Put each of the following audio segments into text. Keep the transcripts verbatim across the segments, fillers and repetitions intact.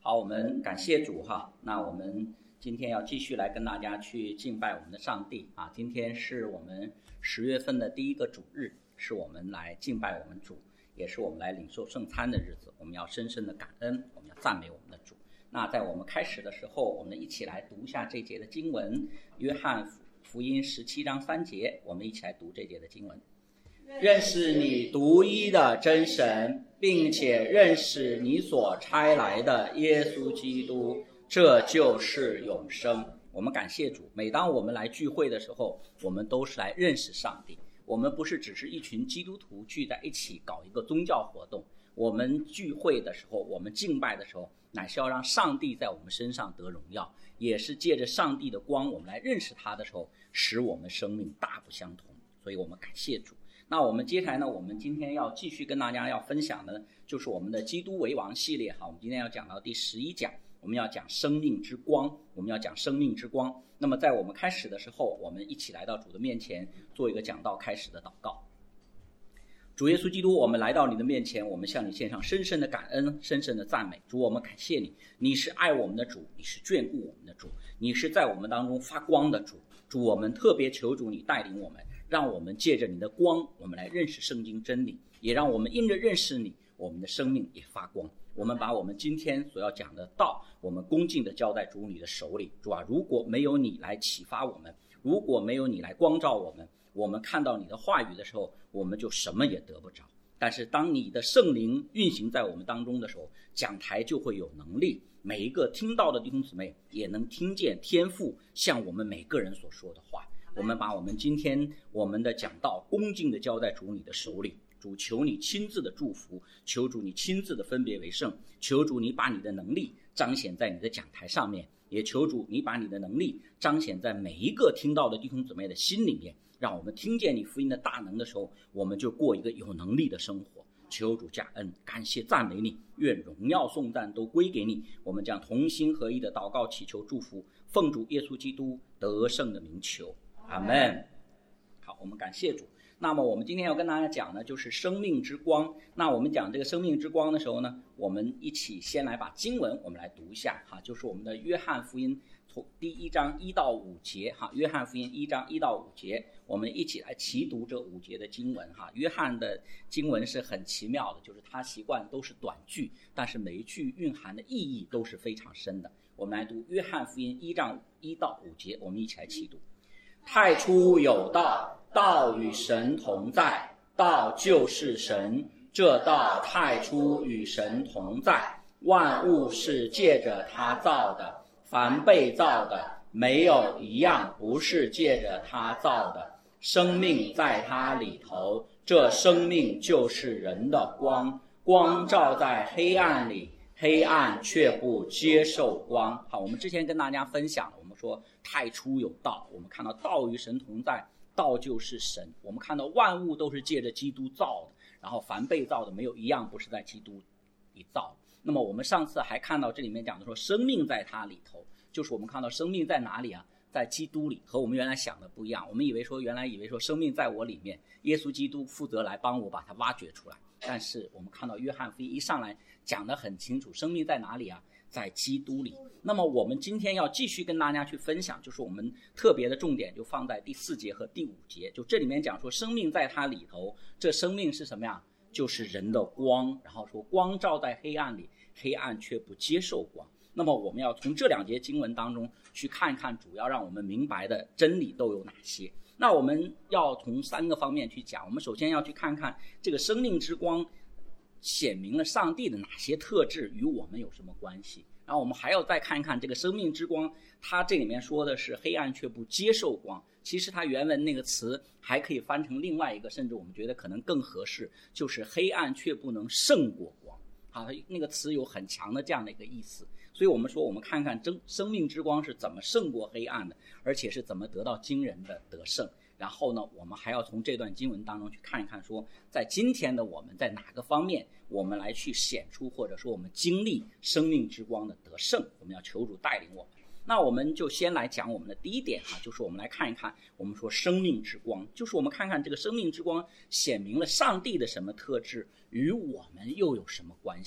好，我们感谢主哈。那我们今天要继续来跟大家去敬拜我们的上帝啊。今天是我们十月份的第一个主日，是我们来敬拜我们主，也是我们来领受圣餐的日子。我们要深深的感恩，我们要赞美我们的主。那在我们开始的时候，我们一起来读一下这节的经文，约翰福音十七章三节，我们一起来读这节的经文。认识你独一的真神，并且认识你所差来的耶稣基督，这就是永生。我们感谢主，每当我们来聚会的时候，我们都是来认识上帝。我们不是只是一群基督徒聚在一起搞一个宗教活动，我们聚会的时候，我们敬拜的时候，乃是要让上帝在我们身上得荣耀，也是借着上帝的光，我们来认识他的时候，使我们生命大不相同。所以我们感谢主。那我们接下来呢，我们今天要继续跟大家要分享的就是我们的基督为王系列哈。我们今天要讲到第十一讲，我们要讲生命之光，我们要讲生命之光。那么在我们开始的时候，我们一起来到主的面前，做一个讲道开始的祷告。主耶稣基督，我们来到你的面前，我们向你献上深深的感恩，深深的赞美。主，我们感谢你，你是爱我们的主，你是眷顾我们的主，你是在我们当中发光的主。主，我们特别求主你带领我们，让我们借着你的光，我们来认识圣经真理，也让我们因着认识你，我们的生命也发光。我们把我们今天所要讲的道，我们恭敬地交在主你的手里。主啊，如果没有你来启发我们，如果没有你来光照我们，我们看到你的话语的时候，我们就什么也得不着。但是当你的圣灵运行在我们当中的时候，讲台就会有能力，每一个听到的弟兄姊妹也能听见天父向我们每个人所说的话。我们把我们今天我们的讲道恭敬地交在主你的手里。主，求你亲自的祝福，求主你亲自的分别为圣，求主你把你的能力彰显在你的讲台上面，也求主你把你的能力彰显在每一个听到的弟兄姊妹的心里面，让我们听见你福音的大能的时候，我们就过一个有能力的生活。求主加恩，感谢赞美你，愿荣耀颂赞都归给你。我们将同心合一的祷告祈求祝福，奉主耶稣基督得胜的名求，阿们。好，我们感谢主。那么我们今天要跟大家讲的就是生命之光。那我们讲这个生命之光的时候呢，我们一起先来把经文我们来读一下哈，就是我们的约翰福音从第一章一到五节哈，约翰福音一章一到五节，我们一起来齐读这五节的经文哈。约翰的经文是很奇妙的，就是他习惯都是短句，但是每一句蕴含的意义都是非常深的。我们来读约翰福音一章一到五节，我们一起来齐读。太初有道，道与神同在，道就是神，这道太初与神同在，万物是借着他造的，凡被造的没有一样不是借着他造的。生命在他里头，这生命就是人的光，光照在黑暗里，黑暗却不接受光。好，我们之前跟大家分享了，我们说太初有道，我们看到道与神同在，道就是神。我们看到万物都是借着基督造的，然后凡被造的没有一样不是在基督里造。那么我们上次还看到这里面讲的说生命在他里头，就是我们看到生命在哪里啊？在基督里，和我们原来想的不一样。我们以为说原来以为说生命在我里面，耶稣基督负责来帮我把它挖掘出来。但是我们看到约翰福音一上来讲得很清楚，生命在哪里啊？在基督里。那么我们今天要继续跟大家去分享，就是我们特别的重点就放在第四节和第五节，就这里面讲说生命在它里头，这生命是什么呀？就是人的光，然后说光照在黑暗里，黑暗却不接受光。那么我们要从这两节经文当中去看看主要让我们明白的真理都有哪些。那我们要从三个方面去讲。我们首先要去看看这个生命之光显明了上帝的哪些特质与我们有什么关系，然后我们还要再看看这个生命之光，它这里面说的是黑暗却不接受光，其实它原文那个词还可以翻成另外一个，甚至我们觉得可能更合适，就是黑暗却不能胜过光。好，那个词有很强的这样的一个意思。所以我们说我们看看真生命之光是怎么胜过黑暗的，而且是怎么得到惊人的得胜。然后呢，我们还要从这段经文当中去看一看说，在今天的我们在哪个方面我们来去显出或者说我们经历生命之光的得胜，我们要求主带领我们。那我们就先来讲我们的第一点啊，就是我们来看一看我们说生命之光，就是我们看看这个生命之光显明了上帝的什么特质与我们又有什么关系。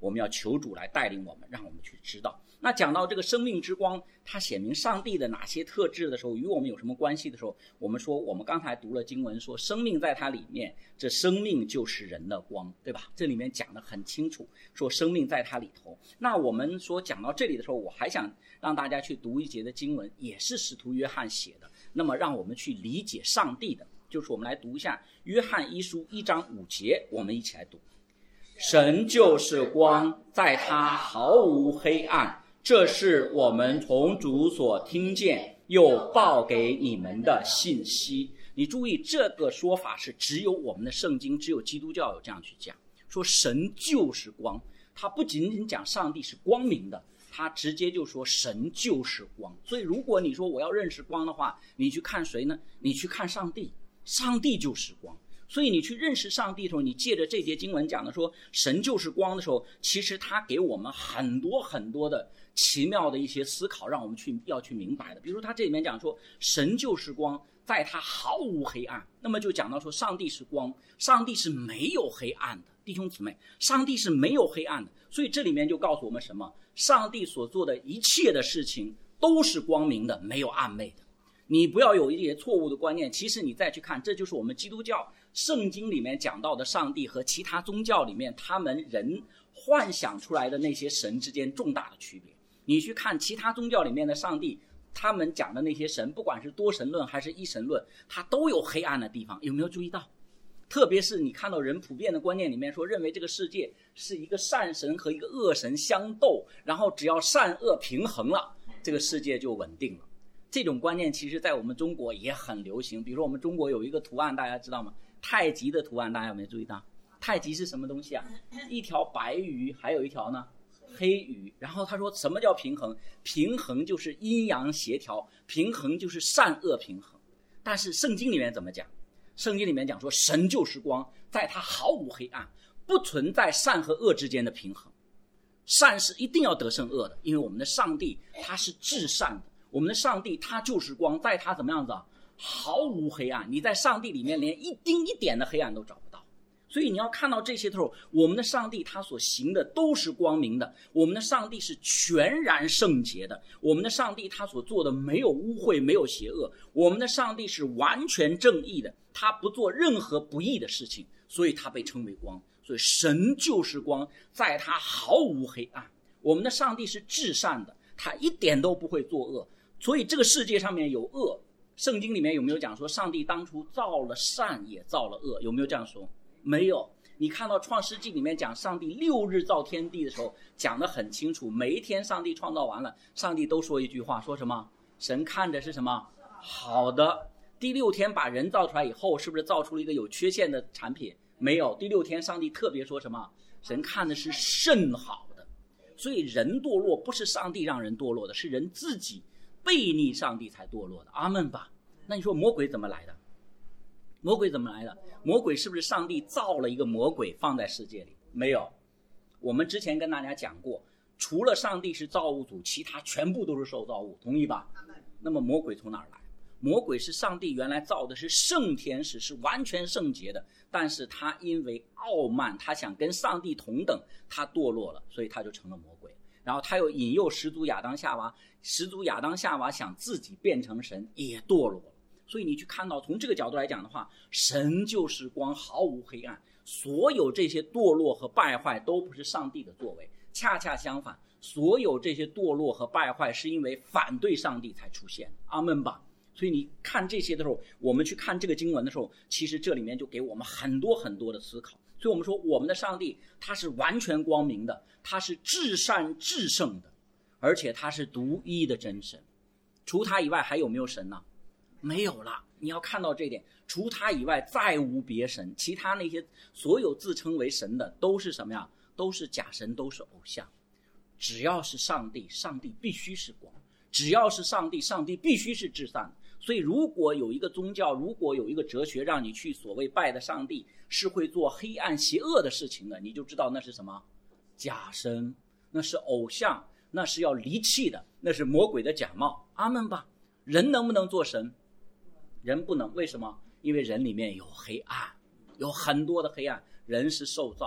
我们要求主来带领我们，让我们去知道。那讲到这个生命之光，它显明上帝的哪些特质的时候，与我们有什么关系的时候，我们说我们刚才读了经文说生命在它里面，这生命就是人的光，对吧？这里面讲得很清楚，说生命在它里头。那我们说讲到这里的时候，我还想让大家去读一节的经文，也是使徒约翰写的，那么让我们去理解上帝的，就是我们来读一下约翰一书一章五节，我们一起来读。神就是光，在他毫无黑暗，这是我们从主所听见又报给你们的信息。你注意，这个说法是只有我们的圣经，只有基督教有这样去讲，说神就是光。他不仅仅讲上帝是光明的，他直接就说神就是光。所以如果你说我要认识光的话，你去看谁呢？你去看上帝，上帝就是光。所以你去认识上帝的时候，你借着这节经文讲的说神就是光的时候，其实他给我们很多很多的奇妙的一些思考，让我们去要去明白的。比如说他这里面讲说神就是光，在他毫无黑暗，那么就讲到说上帝是光，上帝是没有黑暗的。弟兄姊妹，上帝是没有黑暗的。所以这里面就告诉我们什么？上帝所做的一切的事情都是光明的，没有暗昧的。你不要有一些错误的观念，其实你再去看，这就是我们基督教圣经里面讲到的上帝和其他宗教里面他们人幻想出来的那些神之间重大的区别。你去看其他宗教里面的上帝，他们讲的那些神，不管是多神论还是一神论，它都有黑暗的地方，有没有注意到？特别是你看到人普遍的观念里面说，认为这个世界是一个善神和一个恶神相斗，然后只要善恶平衡了，这个世界就稳定了。这种观念其实在我们中国也很流行。比如说我们中国有一个图案，大家知道吗？太极的图案，大家有没有注意到？太极是什么东西啊？一条白鱼，还有一条呢黑鱼。然后他说什么叫平衡？平衡就是阴阳协调，平衡就是善恶平衡。但是圣经里面怎么讲？圣经里面讲说神就是光，在他毫无黑暗，不存在善和恶之间的平衡。善是一定要得胜恶的，因为我们的上帝他是至善的，我们的上帝他就是光，在他怎么样子啊？毫无黑暗。你在上帝里面连一丁一点的黑暗都找不到。所以你要看到这些的时候，我们的上帝他所行的都是光明的，我们的上帝是全然圣洁的，我们的上帝他所做的没有污秽，没有邪恶，我们的上帝是完全正义的，他不做任何不义的事情，所以他被称为光。所以神就是光，在他毫无黑暗。我们的上帝是至善的，他一点都不会作恶。所以这个世界上面有恶，圣经里面有没有讲说上帝当初造了善也造了恶？有没有这样说？没有。你看到创世纪里面讲上帝六日造天地的时候，讲得很清楚，每一天上帝创造完了，上帝都说一句话，说什么？神看着是什么？好的。第六天把人造出来以后，是不是造出了一个有缺陷的产品？没有。第六天上帝特别说什么？神看的是甚好的。所以人堕落不是上帝让人堕落的，是人自己背逆上帝才堕落的。阿们吧。那你说魔鬼怎么来的？魔鬼怎么来的？魔鬼是不是上帝造了一个魔鬼放在世界里？没有。我们之前跟大家讲过，除了上帝是造物主，其他全部都是受造物，同意吧？那么魔鬼从哪儿来？魔鬼是上帝原来造的是圣天使，是完全圣洁的，但是他因为傲慢，他想跟上帝同等，他堕落了，所以他就成了魔鬼。然后他又引诱始祖亚当夏娃，始祖亚当夏娃想自己变成神，也堕落了。所以你去看到从这个角度来讲的话，神就是光，毫无黑暗。所有这些堕落和败坏都不是上帝的作为，恰恰相反，所有这些堕落和败坏是因为反对上帝才出现。阿们吧。所以你看这些的时候，我们去看这个经文的时候，其实这里面就给我们很多很多的思考。所以我们说我们的上帝他是完全光明的，他是至善至圣的，而且他是独一的真神。除他以外还有没有神呢？没有了。你要看到这一点，除他以外再无别神。其他那些所有自称为神的都是什么呀？都是假神，都是偶像。只要是上帝，上帝必须是光；只要是上帝，上帝必须是至善的。所以如果有一个宗教，如果有一个哲学让你去所谓拜的上帝是会做黑暗邪恶的事情的，你就知道那是什么？假神，那是偶像，那是要离弃的，那是魔鬼的假冒。阿们吧。人能不能做神？人不能。为什么？因为人里面有黑暗，有很多的黑暗，人是受造的。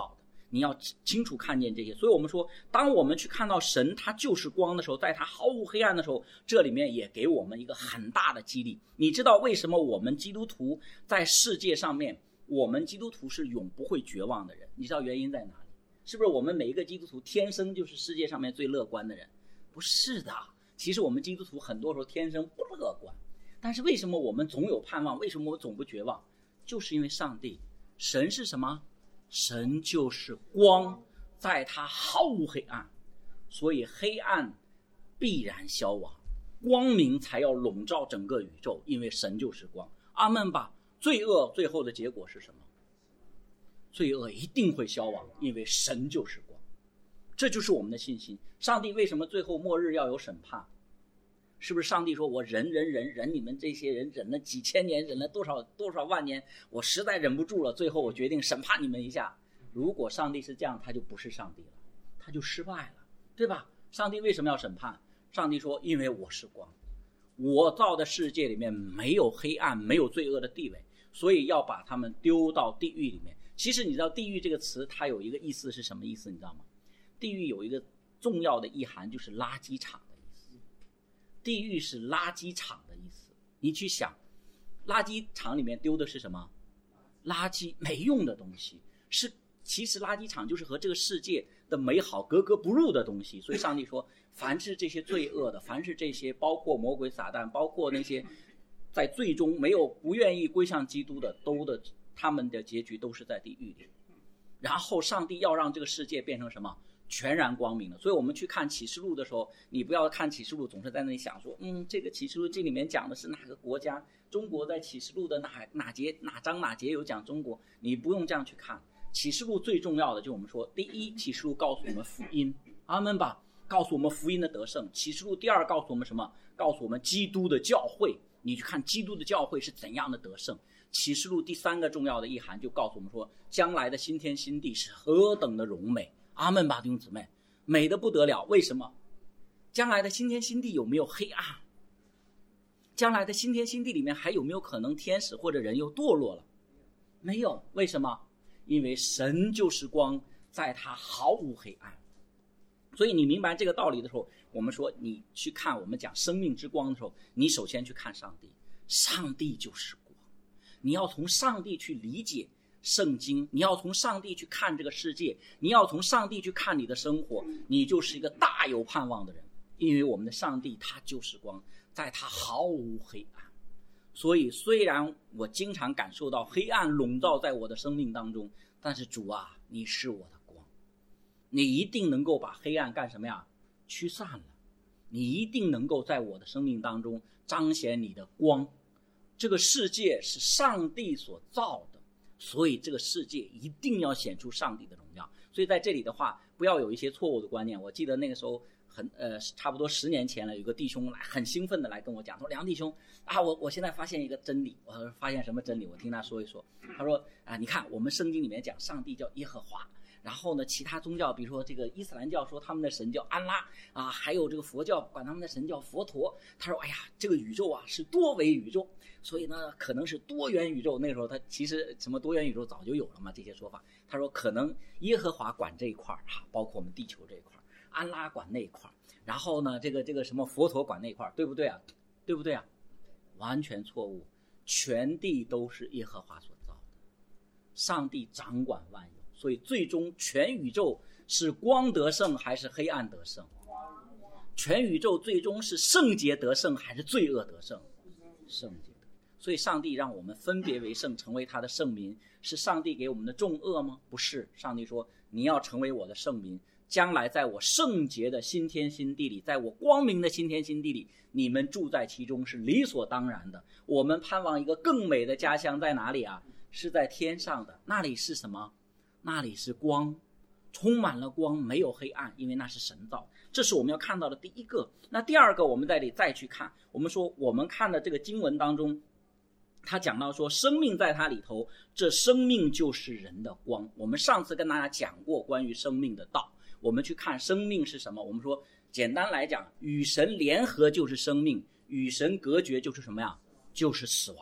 你要清楚看见这些。所以我们说，当我们去看到神他就是光的时候，在他毫无黑暗的时候，这里面也给我们一个很大的激励。你知道为什么我们基督徒在世界上面，我们基督徒是永不会绝望的人？你知道原因在哪里？是不是我们每一个基督徒天生就是世界上面最乐观的人？不是的，其实我们基督徒很多时候天生不乐观，但是为什么我们总有盼望？为什么我们总不绝望？就是因为上帝，神是什么？神就是光，在他毫无黑暗，所以黑暗必然消亡，光明才要笼罩整个宇宙，因为神就是光。阿们吧。罪恶最后的结果是什么？罪恶一定会消亡，因为神就是光。这就是我们的信心。上帝为什么最后末日要有审判？是不是上帝说我忍忍忍忍你们这些人忍了几千年，忍了多少多少万年，我实在忍不住了，最后我决定审判你们一下？如果上帝是这样，他就不是上帝了，他就失败了，对吧？上帝为什么要审判？上帝说因为我是光，我造的世界里面没有黑暗，没有罪恶的地位，所以要把他们丢到地狱里面。其实你知道地狱这个词它有一个意思是什么意思？你知道吗？地狱有一个重要的意涵，就是垃圾场的意思。地狱是垃圾场的意思。你去想，垃圾场里面丢的是什么？垃圾，没用的东西。是，其实垃圾场就是和这个世界的美好格格不入的东西。所以上帝说，凡是这些罪恶的，凡是这些包括魔鬼撒旦，包括那些在最终没有不愿意归向基督的，都的他们的结局都是在地狱里。然后上帝要让这个世界变成什么？全然光明的。所以我们去看启示录的时候，你不要看启示录总是在那里想说，嗯，这个启示录这里面讲的是哪个国家？中国在启示录的哪哪节哪章哪节有讲中国？你不用这样去看。启示录最重要的就是我们说，第一，启示录告诉我们福音，阿们吧，告诉我们福音的得胜。启示录第二告诉我们什么？告诉我们基督的教会。你去看基督的教会是怎样的得胜。启示录第三个重要的意涵就告诉我们说，将来的新天新地是何等的荣美。阿们吧，弟兄姊妹，美得不得了。为什么？将来的新天新地有没有黑暗？将来的新天新地里面还有没有可能天使或者人又堕落了？没有。为什么？因为神就是光，在他毫无黑暗。所以你明白这个道理的时候，我们说你去看我们讲生命之光的时候，你首先去看上帝，上帝就是光。你要从上帝去理解圣经，你要从上帝去看这个世界，你要从上帝去看你的生活，你就是一个大有盼望的人。因为我们的上帝他就是光，在他毫无黑暗。所以虽然我经常感受到黑暗笼罩在我的生命当中，但是主啊，你是我的光，你一定能够把黑暗干什么呀？驱散了。你一定能够在我的生命当中彰显你的光。这个世界是上帝所造的，所以这个世界一定要显出上帝的荣耀。所以在这里的话，不要有一些错误的观念。我记得那个时候很呃，差不多十年前了，有个弟兄来很兴奋的来跟我讲，说梁弟兄啊，我我现在发现一个真理。我说发现什么真理？我听他说一说。他说啊，你看我们圣经里面讲上帝叫耶和华，然后呢，其他宗教比如说这个伊斯兰教说他们的神叫安拉啊，还有这个佛教管他们的神叫佛陀。他说哎呀，这个宇宙啊是多维宇宙，所以呢可能是多元宇宙。那个时候他其实什么多元宇宙早就有了嘛，这些说法。他说可能耶和华管这一块哈，包括我们地球这一块，安拉管那一块，然后呢这个这个什么佛陀管那一块，对不对啊？对不对啊？完全错误。全地都是耶和华所造的，上帝掌管万有。所以最终全宇宙是光得胜还是黑暗得胜？全宇宙最终是圣洁得胜还是罪恶得胜？圣洁得。所以上帝让我们分别为圣，成为他的圣民，是上帝给我们的重恶吗？不是。上帝说你要成为我的圣民，将来在我圣洁的新天新地里，在我光明的新天新地里，你们住在其中是理所当然的。我们盼望一个更美的家乡在哪里啊？是在天上的。那里是什么？那里是光，充满了光，没有黑暗，因为那是神造。这是我们要看到的第一个。那第二个，我们在这里再去看，我们说我们看的这个经文当中，他讲到说生命在他里头，这生命就是人的光。我们上次跟大家讲过关于生命的道，我们去看生命是什么。我们说简单来讲，与神联合就是生命，与神隔绝就是什么呀？就是死亡。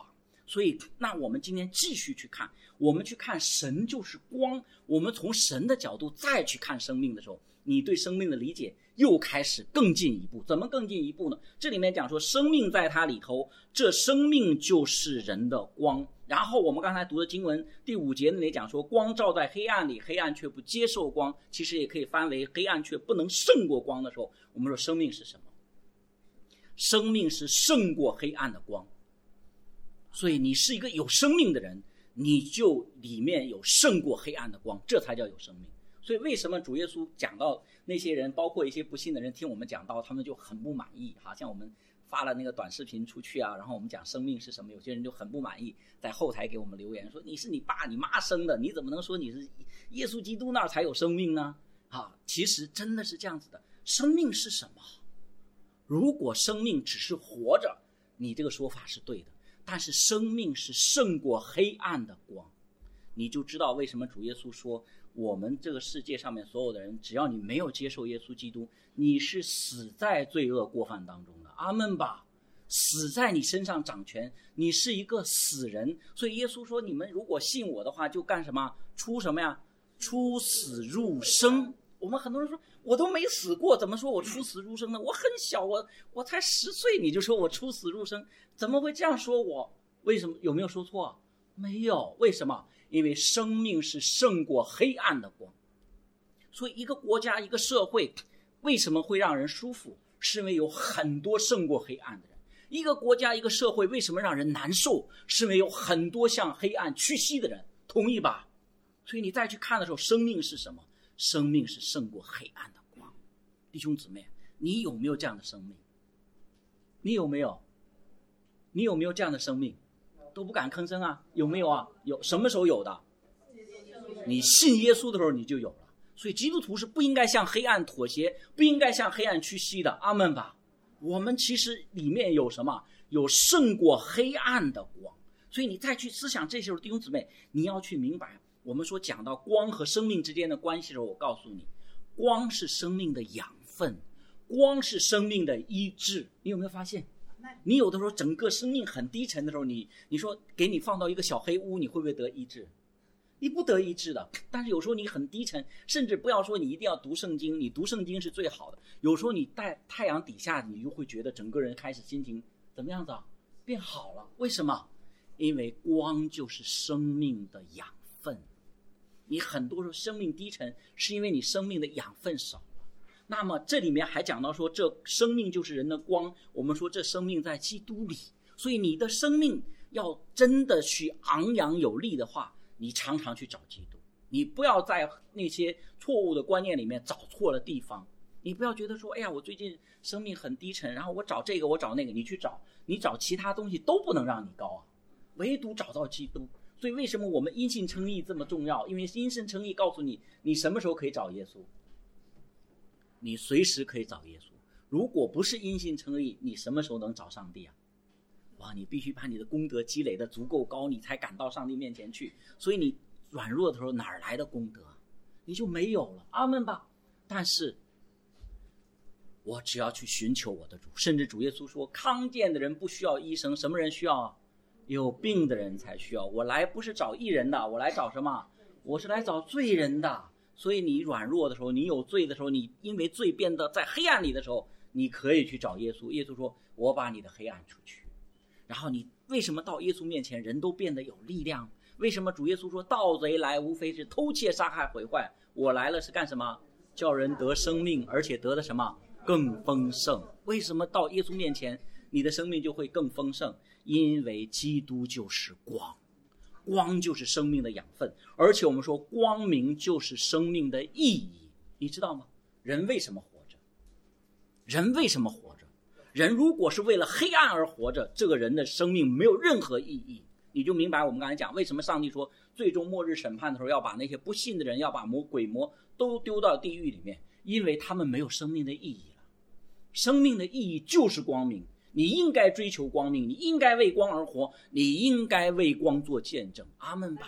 所以那我们今天继续去看，我们去看神就是光，我们从神的角度再去看生命的时候，你对生命的理解又开始更进一步。怎么更进一步呢？这里面讲说生命在它里头，这生命就是人的光。然后我们刚才读的经文第五节那里讲说，光照在黑暗里，黑暗却不接受光，其实也可以翻为黑暗却不能胜过光的时候，我们说生命是什么？生命是胜过黑暗的光。所以你是一个有生命的人，你就里面有胜过黑暗的光，这才叫有生命。所以为什么主耶稣讲到那些人，包括一些不信的人听我们讲到，他们就很不满意，好像我们发了那个短视频出去啊，然后我们讲生命是什么，有些人就很不满意，在后台给我们留言说，你是你爸你妈生的，你怎么能说你是耶稣基督那儿才有生命呢？啊，其实真的是这样子的。生命是什么？如果生命只是活着，你这个说法是对的，但是生命是胜过黑暗的光，你就知道为什么主耶稣说，我们这个世界上面所有的人，只要你没有接受耶稣基督，你是死在罪恶过犯当中的。阿们吧，死在你身上掌权，你是一个死人。所以耶稣说，你们如果信我的话，就干什么？出什么呀？出死入生。我们很多人说，我都没死过，怎么说我出死入生呢？我很小，我我才十岁，你就说我出死入生，怎么会这样说我？为什么？有没有说错？没有。为什么？因为生命是胜过黑暗的光。所以一个国家一个社会为什么会让人舒服，是因为有很多胜过黑暗的人。一个国家一个社会为什么让人难受，是因为有很多向黑暗屈膝的人，同意吧？所以你再去看的时候，生命是什么？生命是胜过黑暗的光。弟兄姊妹，你有没有这样的生命？你有没有？你有没有这样的生命？都不敢吭声啊？有没有啊？有。什么时候有的？你信耶稣的时候你就有了。所以基督徒是不应该向黑暗妥协，不应该向黑暗屈膝的。阿们吧。我们其实里面有什么？有胜过黑暗的光。所以你再去思想这些时候，弟兄姊妹，你要去明白，我们说讲到光和生命之间的关系的时候，我告诉你，光是生命的养分，光是生命的医治。你有没有发现？你有的时候整个生命很低沉的时候，你你说给你放到一个小黑屋，你会不会得医治？你不得医治的。但是有时候你很低沉，甚至不要说你一定要读圣经，你读圣经是最好的。有时候你在太阳底下，你就会觉得整个人开始心情怎么样子啊？变好了。为什么？因为光就是生命的养分。你很多时候生命低沉，是因为你生命的养分少了。那么这里面还讲到说，这生命就是人的光，我们说这生命在基督里。所以你的生命要真的去昂扬有力的话，你常常去找基督，你不要在那些错误的观念里面找错了地方。你不要觉得说，哎呀，我最近生命很低沉，然后我找这个我找那个，你去找，你找其他东西都不能让你高啊，唯独找到基督。所以为什么我们因信称义这么重要？因为因信称义告诉你，你什么时候可以找耶稣？你随时可以找耶稣。如果不是因信称义，你什么时候能找上帝啊？哇，你必须把你的功德积累的足够高，你才敢到上帝面前去。所以你软弱的时候哪儿来的功德？你就没有了。阿们吧。但是我只要去寻求我的主，甚至主耶稣说，康健的人不需要医生，什么人需要啊？有病的人才需要。我来不是找义人的，我来找什么？我是来找罪人的。所以你软弱的时候，你有罪的时候，你因为罪变得在黑暗里的时候，你可以去找耶稣。耶稣说，我把你的黑暗除去。然后你为什么到耶稣面前人都变得有力量？为什么主耶稣说，盗贼来无非是偷窃杀害毁坏，我来了是干什么？叫人得生命，而且得的什么？更丰盛。为什么到耶稣面前你的生命就会更丰盛？因为基督就是光，光就是生命的养分，而且我们说光明就是生命的意义。你知道吗？人为什么活着？人为什么活着？人如果是为了黑暗而活着，这个人的生命没有任何意义。你就明白我们刚才讲，为什么上帝说最终末日审判的时候要把那些不信的人，要把魔鬼魔都丢到地狱里面，因为他们没有生命的意义了。生命的意义就是光明，你应该追求光明，你应该为光而活，你应该为光做见证。阿们吧。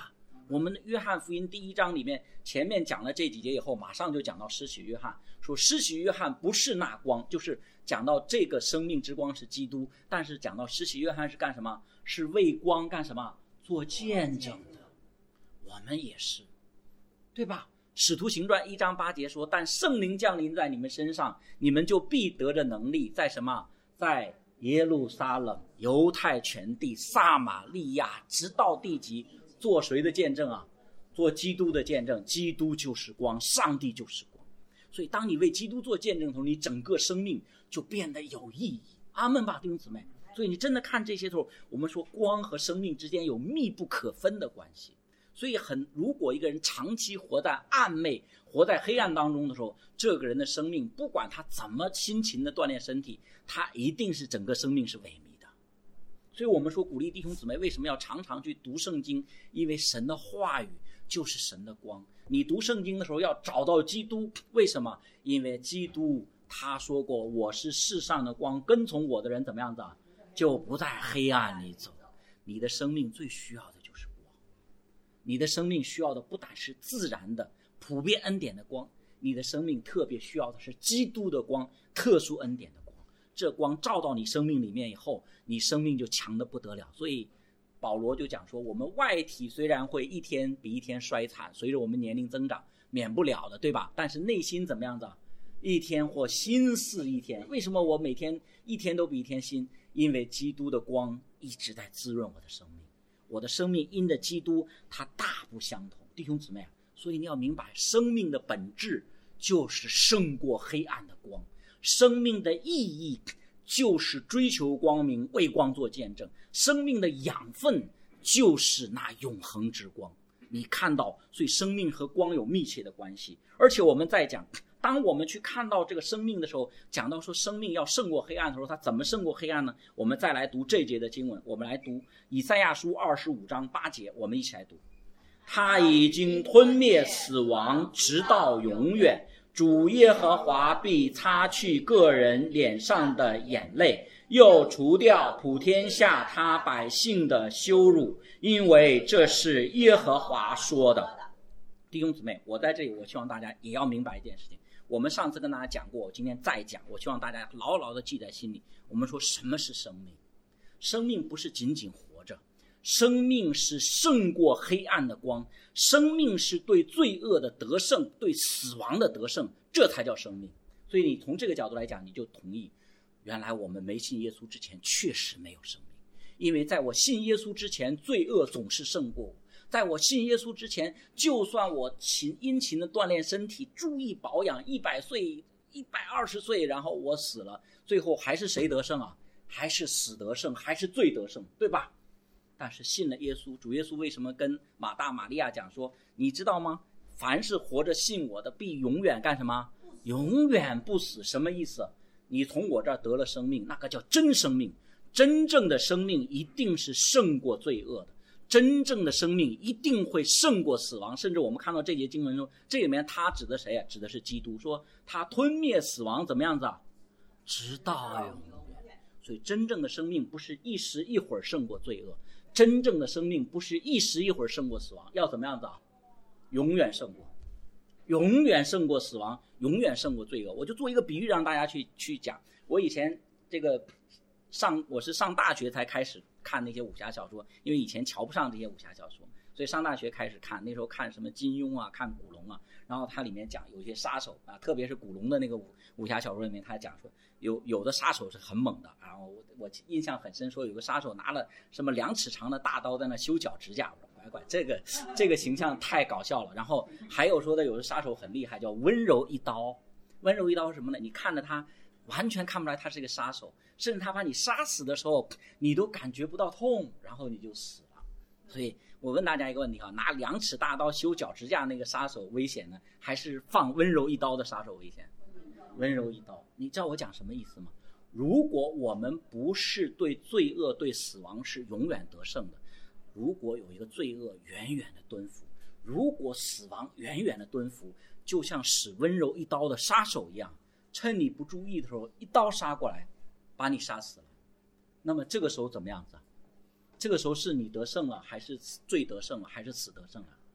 我们的约翰福音第一章里面前面讲了这几节以后，马上就讲到施洗约翰，说施洗约翰不是那光，就是讲到这个生命之光是基督，但是讲到施洗约翰是干什么？是为光干什么？做见证的。我们也是，对吧？使徒行传一章八节说，但圣灵降临在你们身上，你们就必得着能力，在什么？在耶路撒冷、犹太全地、撒玛利亚，直到地极，做谁的见证啊？做基督的见证。基督就是光，上帝就是光。所以当你为基督做见证的时候，你整个生命就变得有意义。阿们吧，弟兄姊妹。所以你真的看这些时候，我们说光和生命之间有密不可分的关系。所以很，如果一个人长期活在暗昧、活在黑暗当中的时候，这个人的生命不管他怎么辛勤的锻炼身体，他一定是整个生命是萎靡的。所以我们说鼓励弟兄姊妹为什么要常常去读圣经，因为神的话语就是神的光。你读圣经的时候要找到基督，为什么？因为基督他说过，我是世上的光，跟从我的人怎么样子啊？就不在黑暗里走。你的生命最需要的就是光，你的生命需要的不但是自然的普遍恩典的光，你的生命特别需要的是基督的光，特殊恩典的光。这光照到你生命里面以后，你生命就强得不得了。所以保罗就讲说，我们外体虽然会一天比一天衰残，随着我们年龄增长，免不了的，对吧？但是内心怎么样子？一天或新似一天。为什么我每天一天都比一天新？因为基督的光一直在滋润我的生命，我的生命因着基督它大不相同。弟兄姊妹啊，所以你要明白，生命的本质就是胜过黑暗的光，生命的意义就是追求光明，为光做见证，生命的养分就是那永恒之光。你看到，所以生命和光有密切的关系。而且我们在讲，当我们去看到这个生命的时候，讲到说生命要胜过黑暗的时候，它怎么胜过黑暗呢？我们再来读这节的经文，我们来读以赛亚书二十五章八节，我们一起来读。他已经吞灭死亡，直到永远。主耶和华必擦去个人脸上的眼泪，又除掉普天下他百姓的羞辱，因为这是耶和华说的。弟兄姊妹，我在这里，我希望大家也要明白一件事情。我们上次跟大家讲过，我今天再讲，我希望大家牢牢的记在心里。我们说什么是生命？生命不是仅仅活着，生命是胜过黑暗的光，生命是对罪恶的得胜，对死亡的得胜，这才叫生命。所以你从这个角度来讲，你就同意，原来我们没信耶稣之前确实没有生命，因为在我信耶稣之前，罪恶总是胜过我。在我信耶稣之前，就算我勤殷勤的锻炼身体，注意保养，一百岁、一百二十岁，然后我死了，最后还是谁得胜啊？还是死得胜，还是罪得胜，对吧？但是信了耶稣，主耶稣为什么跟马大、玛利亚讲说，你知道吗？凡是活着信我的，必永远干什么？永远不死。什么意思？你从我这儿得了生命，那个叫真生命。真正的生命一定是胜过罪恶的。真正的生命一定会胜过死亡。甚至我们看到这节经文中，这里面他指的谁啊？指的是基督，说他吞灭死亡，怎么样子啊？直到永远。所以真正的生命不是一时一会儿胜过罪恶，真正的生命不是一时一会儿胜过死亡，要怎么样子啊？永远胜过，永远胜过死亡，永远胜过罪恶。我就做一个比喻让大家去去讲。我以前这个上我是上大学才开始看那些武侠小说，因为以前瞧不上这些武侠小说，所以上大学开始看。那时候看什么金庸啊，看古龙啊，然后它里面讲有些杀手啊，特别是古龙的那个武武侠小说里面，他讲说有有的杀手是很猛的，然后我我印象很深，说有个杀手拿了什么两尺长的大刀在那修脚指甲，乖乖，这个这个形象太搞笑了。然后还有说的有的杀手很厉害，叫温柔一刀。温柔一刀是什么呢？你看着他完全看不出来他是一个杀手，甚至他把你杀死的时候你都感觉不到痛，然后你就死了。所以我问大家一个问题啊，拿两尺大刀修脚指甲那个杀手危险呢，还是放温柔一刀的杀手危险？温柔一刀。你知道我讲什么意思吗？如果我们不是对罪恶对死亡是永远得胜的，如果有一个罪恶远远的蹲伏，如果死亡远远的蹲伏，就像使温柔一刀的杀手一样，趁你不注意的时候一刀杀过来把你杀死了，那么这个时候怎么样子？这个时候是你得胜了，还是罪得胜了，还是死得胜了？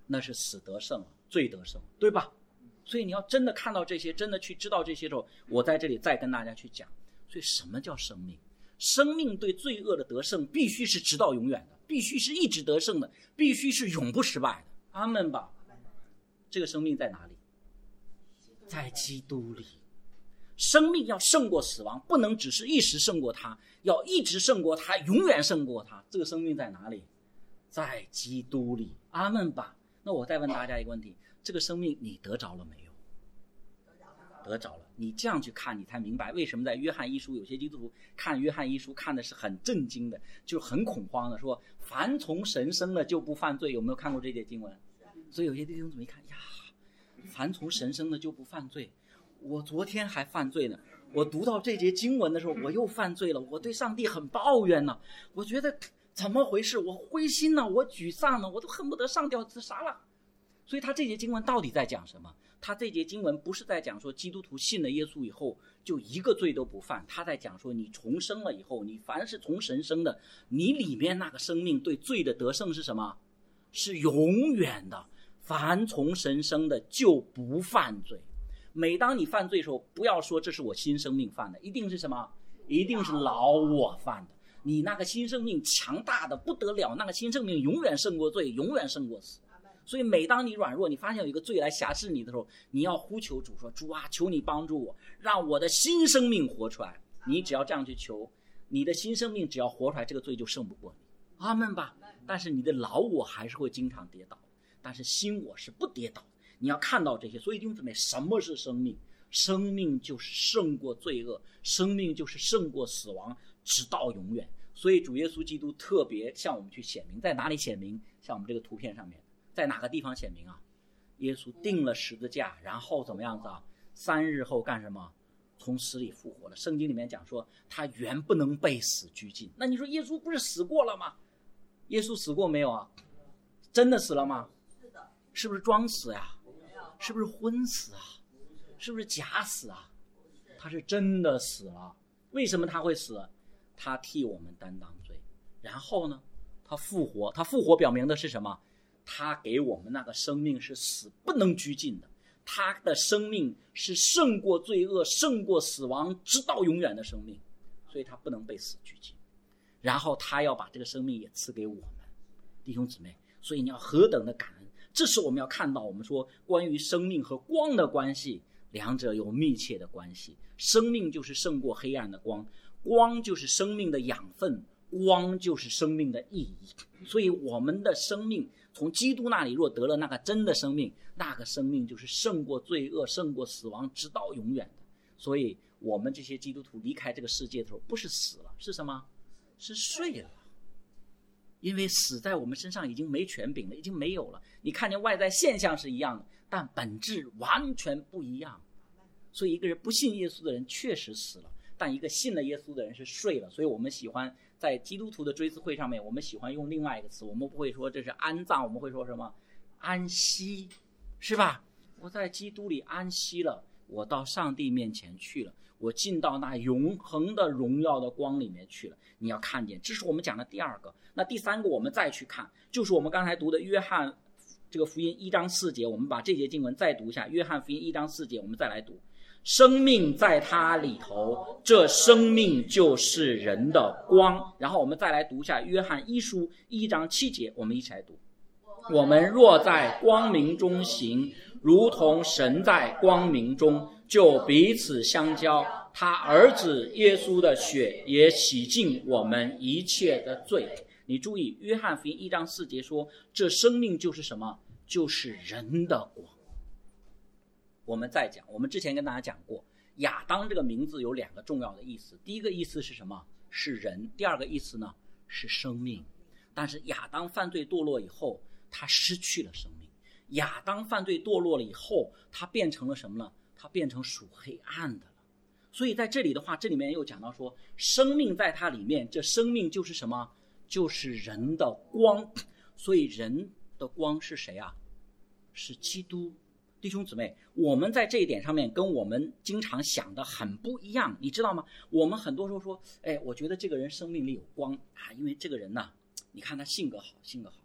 那是死得胜了，罪得胜，对吧？所以你要真的看到这些，真的去知道这些之后，我在这里再跟大家去讲。所以什么叫生命？生命对罪恶的得胜必须是直到永远的，必须是一直得胜的，必须是永不失败的。阿们吧。这个生命在哪里？在基督里。生命要胜过死亡，不能只是一时胜过它，要一直胜过它，永远胜过它。这个生命在哪里？在基督里。阿们吧。那我再问大家一个问题，这个生命你得着了没有？得着了。你这样去看，你才明白为什么在约翰一书，有些基督徒看约翰一书看的是很震惊的，就是很恐慌的，说凡从神生的就不犯罪。有没有看过这节经文？所以有些弟兄姊妹看呀，凡从神生的就不犯罪，我昨天还犯罪呢，我读到这节经文的时候我又犯罪了，我对上帝很抱怨呢，我觉得怎么回事，我灰心呢，我沮丧呢，我都恨不得上吊自杀了。所以他这节经文到底在讲什么？他这节经文不是在讲说基督徒信了耶稣以后就一个罪都不犯，他在讲说你重生了以后，你凡是从神生的，你里面那个生命对罪的得胜是什么？是永远的。凡从神生的就不犯罪。每当你犯罪的时候，不要说这是我新生命犯的，一定是什么？一定是老我犯的。你那个新生命强大的不得了，那个新生命永远胜过罪，永远胜过死。所以每当你软弱，你发现有一个罪来辖制你的时候，你要呼求主说，主啊，求你帮助我，让我的新生命活出来。你只要这样去求，你的新生命只要活出来，这个罪就胜不过你。阿们吧。但是你的老我还是会经常跌倒，但是新我是不跌倒。你要看到这些。所以弟兄姊妹，什么是生命？生命就是胜过罪恶，生命就是胜过死亡，直到永远。所以主耶稣基督特别向我们去显明，在哪里显明？像我们这个图片上面，在哪个地方显明啊？耶稣钉了十字架，然后怎么样子啊？三日后干什么？从死里复活了。圣经里面讲说他原不能被死拘禁。那你说耶稣不是死过了吗？耶稣死过没有啊？真的死了吗？是的。是不是装死呀？是不是昏死啊？是不是假死啊？他是真的死了。为什么他会死？他替我们担当罪。然后呢，他复活。他复活表明的是什么？他给我们那个生命是死不能拘禁的，他的生命是胜过罪恶，胜过死亡，直到永远的生命，所以他不能被死拘禁。然后他要把这个生命也赐给我们弟兄姊妹，所以你要何等的感恩。这是我们要看到，我们说关于生命和光的关系，两者有密切的关系。生命就是胜过黑暗的光，光就是生命的养分，光就是生命的意义。所以我们的生命从基督那里若得了那个真的生命，那个生命就是胜过罪恶，胜过死亡，直到永远的。所以我们这些基督徒离开这个世界的时候，不是死了，是什么？是睡了。因为死在我们身上已经没权柄了，已经没有了。你看见外在现象是一样的，但本质完全不一样。所以一个人不信耶稣的人确实死了，但一个信了耶稣的人是睡了。所以我们喜欢在基督徒的追思会上面，我们喜欢用另外一个词，我们不会说这是安葬，我们会说什么？安息，是吧？我在基督里安息了，我到上帝面前去了，我进到那永恒的荣耀的光里面去了。你要看见，这是我们讲的第二个。那第三个我们再去看，就是我们刚才读的约翰这个福音一章四节，我们把这节经文再读一下。约翰福音一章四节，我们再来读。生命在他里头，这生命就是人的光。然后我们再来读一下约翰一书一章七节，我们一起来读。我们若在光明中行，如同神在光明中，就彼此相交。他儿子耶稣的血也洗净我们一切的罪。你注意，约翰福音一章四节说，这生命就是什么？就是人的光。我们再讲，我们之前跟大家讲过，亚当这个名字有两个重要的意思。第一个意思是什么？是人。第二个意思呢？是生命。但是亚当犯罪堕落以后，他失去了生命。亚当犯罪堕落了以后，他变成了什么呢？他变成属黑暗的了。所以在这里的话，这里面又讲到说，生命在它里面，这生命就是什么？就是人的光。所以人的光是谁啊？是基督。弟兄姊妹，我们在这一点上面跟我们经常想的很不一样，你知道吗？我们很多时候说，哎，我觉得这个人生命里有光啊，因为这个人呢、啊，你看他性格好，性格好。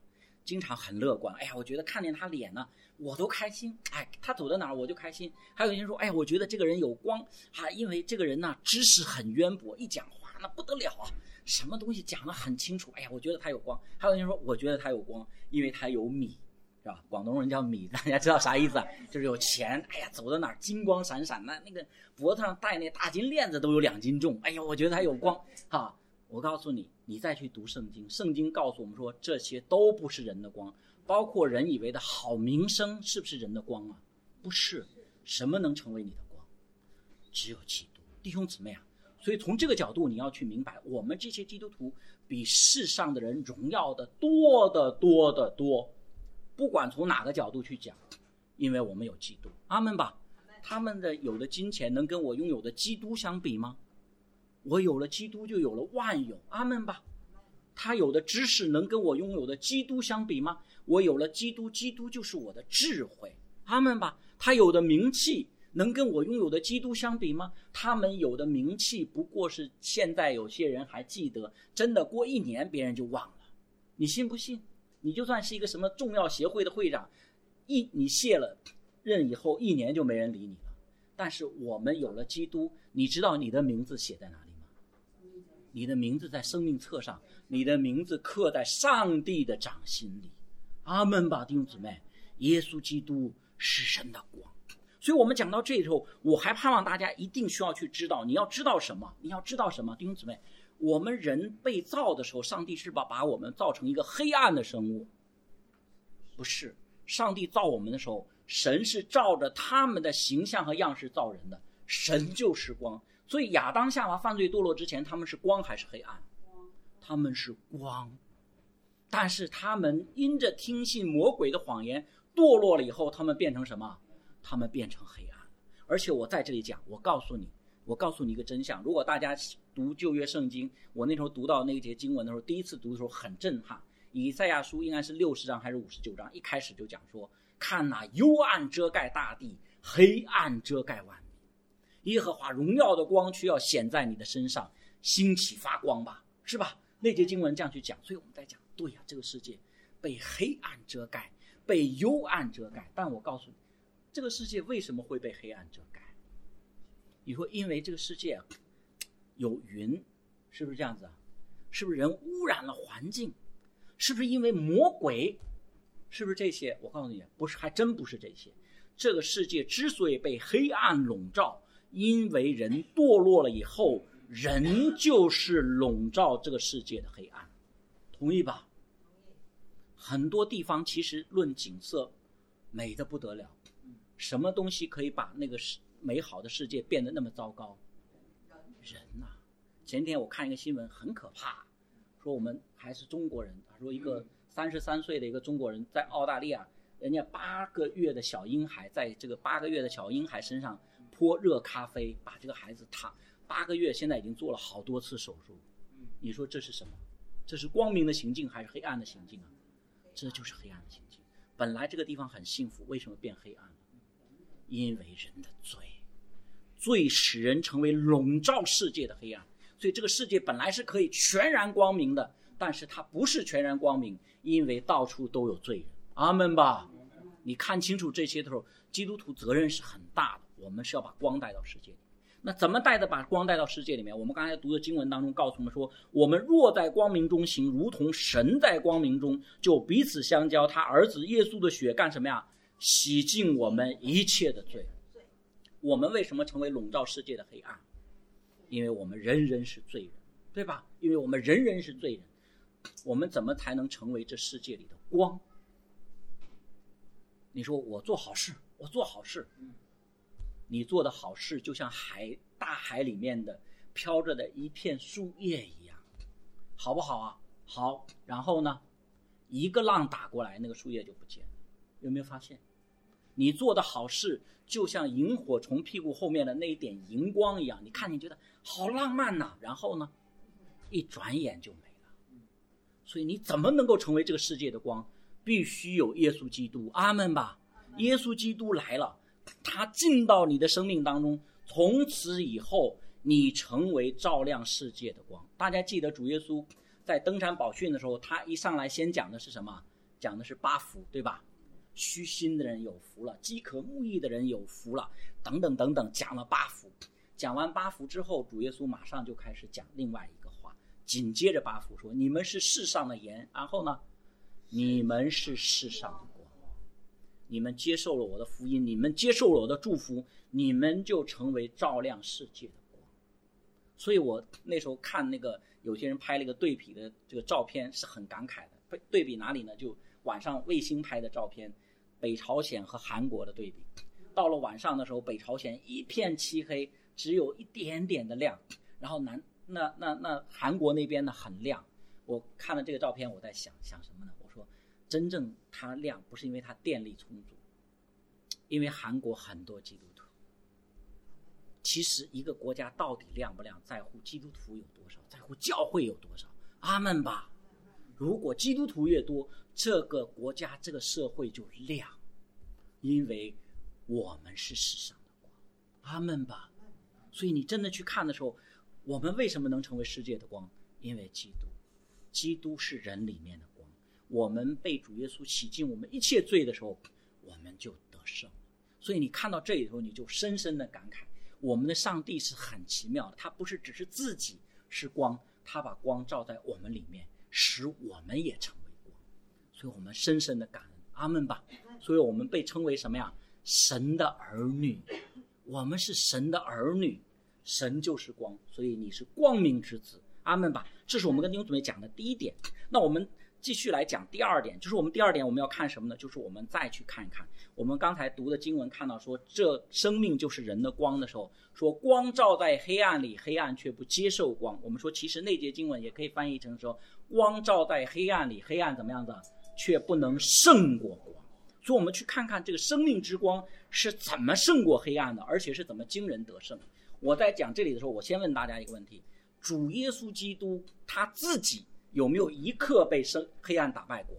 经常很乐观，哎呀，我觉得看见他脸呢，我都开心，哎，他走到哪儿我就开心。还有人说，哎呀，我觉得这个人有光啊，因为这个人呢知识很渊博，一讲话那不得了啊，什么东西讲得很清楚，哎呀，我觉得他有光。还有人说，我觉得他有光，因为他有米，是吧？广东人叫米，大家知道啥意思啊？就是有钱，哎呀，走到哪儿金光闪闪，那那个脖子上戴那大金链子都有两斤重，哎呀，我觉得他有光哈。我告诉你，你再去读圣经，圣经告诉我们说，这些都不是人的光，包括人以为的好名声，是不是人的光啊？不是。什么能成为你的光？只有基督。弟兄姊妹啊，所以从这个角度你要去明白，我们这些基督徒比世上的人荣耀的多得多得多，不管从哪个角度去讲，因为我们有基督。阿们吧。他们的有的金钱能跟我拥有的基督相比吗？我有了基督就有了万有。阿们吧。他有的知识能跟我拥有的基督相比吗？我有了基督，基督就是我的智慧。阿们吧。他有的名气能跟我拥有的基督相比吗？他们有的名气不过是现在有些人还记得，真的过一年别人就忘了。你信不信？你就算是一个什么重要协会的会长，一你卸了任以后一年就没人理你了。但是我们有了基督，你知道你的名字写在哪里吗？你的名字在生命册上，你的名字刻在上帝的掌心里。阿们吧，弟兄姊妹，耶稣基督是神的光。所以我们讲到这时候，我还盼望大家一定需要去知道，你要知道什么？你要知道什么？弟兄姊妹，我们人被造的时候，上帝是把把我们造成一个黑暗的生物？不是。上帝造我们的时候，神是照着他们的形象和样式造人的，神就是光。所以亚当夏娃犯罪堕落之前，他们是光还是黑暗？他们是光。但是他们因着听信魔鬼的谎言堕落了以后，他们变成什么？他们变成黑暗。而且我在这里讲，我告诉你我告诉你一个真相，如果大家读旧约圣经，我那时候读到那节经文的时候，第一次读的时候很震撼。以赛亚书应该是六十章还是五十九章，一开始就讲说，看哪，幽暗遮盖大地，黑暗遮盖万民，耶和华荣耀的光却要显在你的身上，兴起发光吧，是吧？那节经文这样去讲。所以我们在讲，对呀、啊，这个世界被黑暗遮盖，被幽暗遮盖。但我告诉你，这个世界为什么会被黑暗遮盖？你说因为这个世界、啊、有云，是不是这样子啊？是不是人污染了环境？是不是因为魔鬼？是不是这些？我告诉你，不是，还真不是这些。这个世界之所以被黑暗笼罩，因为人堕落了以后，人就是笼罩这个世界的黑暗。同意吧？很多地方其实论景色美得不得了，什么东西可以把那个美好的世界变得那么糟糕？人啊！前天我看一个新闻很可怕，说我们还是中国人，说一个三十三岁的一个中国人在澳大利亚，人家八个月的小婴孩在这个八个月的小婴孩身上泼热咖啡，把这个孩子烫八个月，现在已经做了好多次手术。你说这是什么？这是光明的行径还是黑暗的行径啊？这就是黑暗的行径。本来这个地方很幸福，为什么变黑暗了？因为人的罪，罪使人成为笼罩世界的黑暗。所以这个世界本来是可以全然光明的，但是它不是全然光明，因为到处都有罪人。阿们吧。你看清楚这些的时候，基督徒责任是很大的，我们是要把光带到世界里。那怎么带的把光带到世界里面？我们刚才读的经文当中告诉我们说，我们若在光明中行，如同神在光明中，就彼此相交，他儿子耶稣的血干什么呀？洗净我们一切的罪。我们为什么成为笼罩世界的黑暗？因为我们人人是罪人，对吧？因为我们人人是罪人，我们怎么才能成为这世界里的光？你说我做好事，我做好事，你做的好事就像海大海里面的飘着的一片树叶一样，好不好啊？好。然后呢，一个浪打过来，那个树叶就不见了。有没有发现？你做的好事就像萤火虫屁股后面的那一点荧光一样，你看你觉得好浪漫呐、啊，然后呢，一转眼就没了。所以你怎么能够成为这个世界的光？必须有耶稣基督。阿们吧。耶稣基督来了，他进到你的生命当中，从此以后你成为照亮世界的光。大家记得主耶稣在登山宝训的时候，他一上来先讲的是什么？ 讲的是八福，对吧？虚心的人有福了，饥渴慕义的人有福了，等等等等，讲了八福。讲完八福之后，主耶稣马上就开始讲另外一个话，紧接着八福说，你们是世上的盐，然后呢，你们是世上的光。你们接受了我的福音，你们接受了我的祝福，你们就成为照亮世界的光。所以我那时候看那个有些人拍了一个对比的这个照片是很感慨的。对比哪里呢？就晚上卫星拍的照片，北朝鲜和韩国的对比。到了晚上的时候，北朝鲜一片漆黑，只有一点点的亮，然后南那那那韩国那边呢很亮。我看了这个照片，我在想想什么呢？我说真正它亮不是因为它电力充足，因为韩国很多基督徒。其实一个国家到底亮不亮，在乎基督徒有多少，在乎教会有多少。阿们吧。如果基督徒越多，这个国家这个社会就亮，因为我们是世上的光。阿们吧。所以你真的去看的时候，我们为什么能成为世界的光？因为基督，基督是人里面的光。我们被主耶稣洗净我们一切罪的时候，我们就得胜了。所以你看到这里头，你就深深的感慨，我们的上帝是很奇妙的，他不是只是自己是光，他把光照在我们里面，使我们也成为光。所以我们深深的感恩。阿们吧。所以我们被称为什么呀？神的儿女。我们是神的儿女，神就是光，所以你是光明之子。阿们吧。这是我们跟弟兄姊妹讲的第一点。那我们继续来讲第二点，就是我们第二点我们要看什么呢？就是我们再去看一看我们刚才读的经文，看到说这生命就是人的光的时候，说光照在黑暗里，黑暗却不接受光。我们说其实那节经文也可以翻译成说，光照在黑暗里，黑暗怎么样的，却不能胜过光。所以我们去看看这个生命之光是怎么胜过黑暗的，而且是怎么惊人得胜。我在讲这里的时候，我先问大家一个问题，主耶稣基督他自己有没有一刻被黑暗打败过？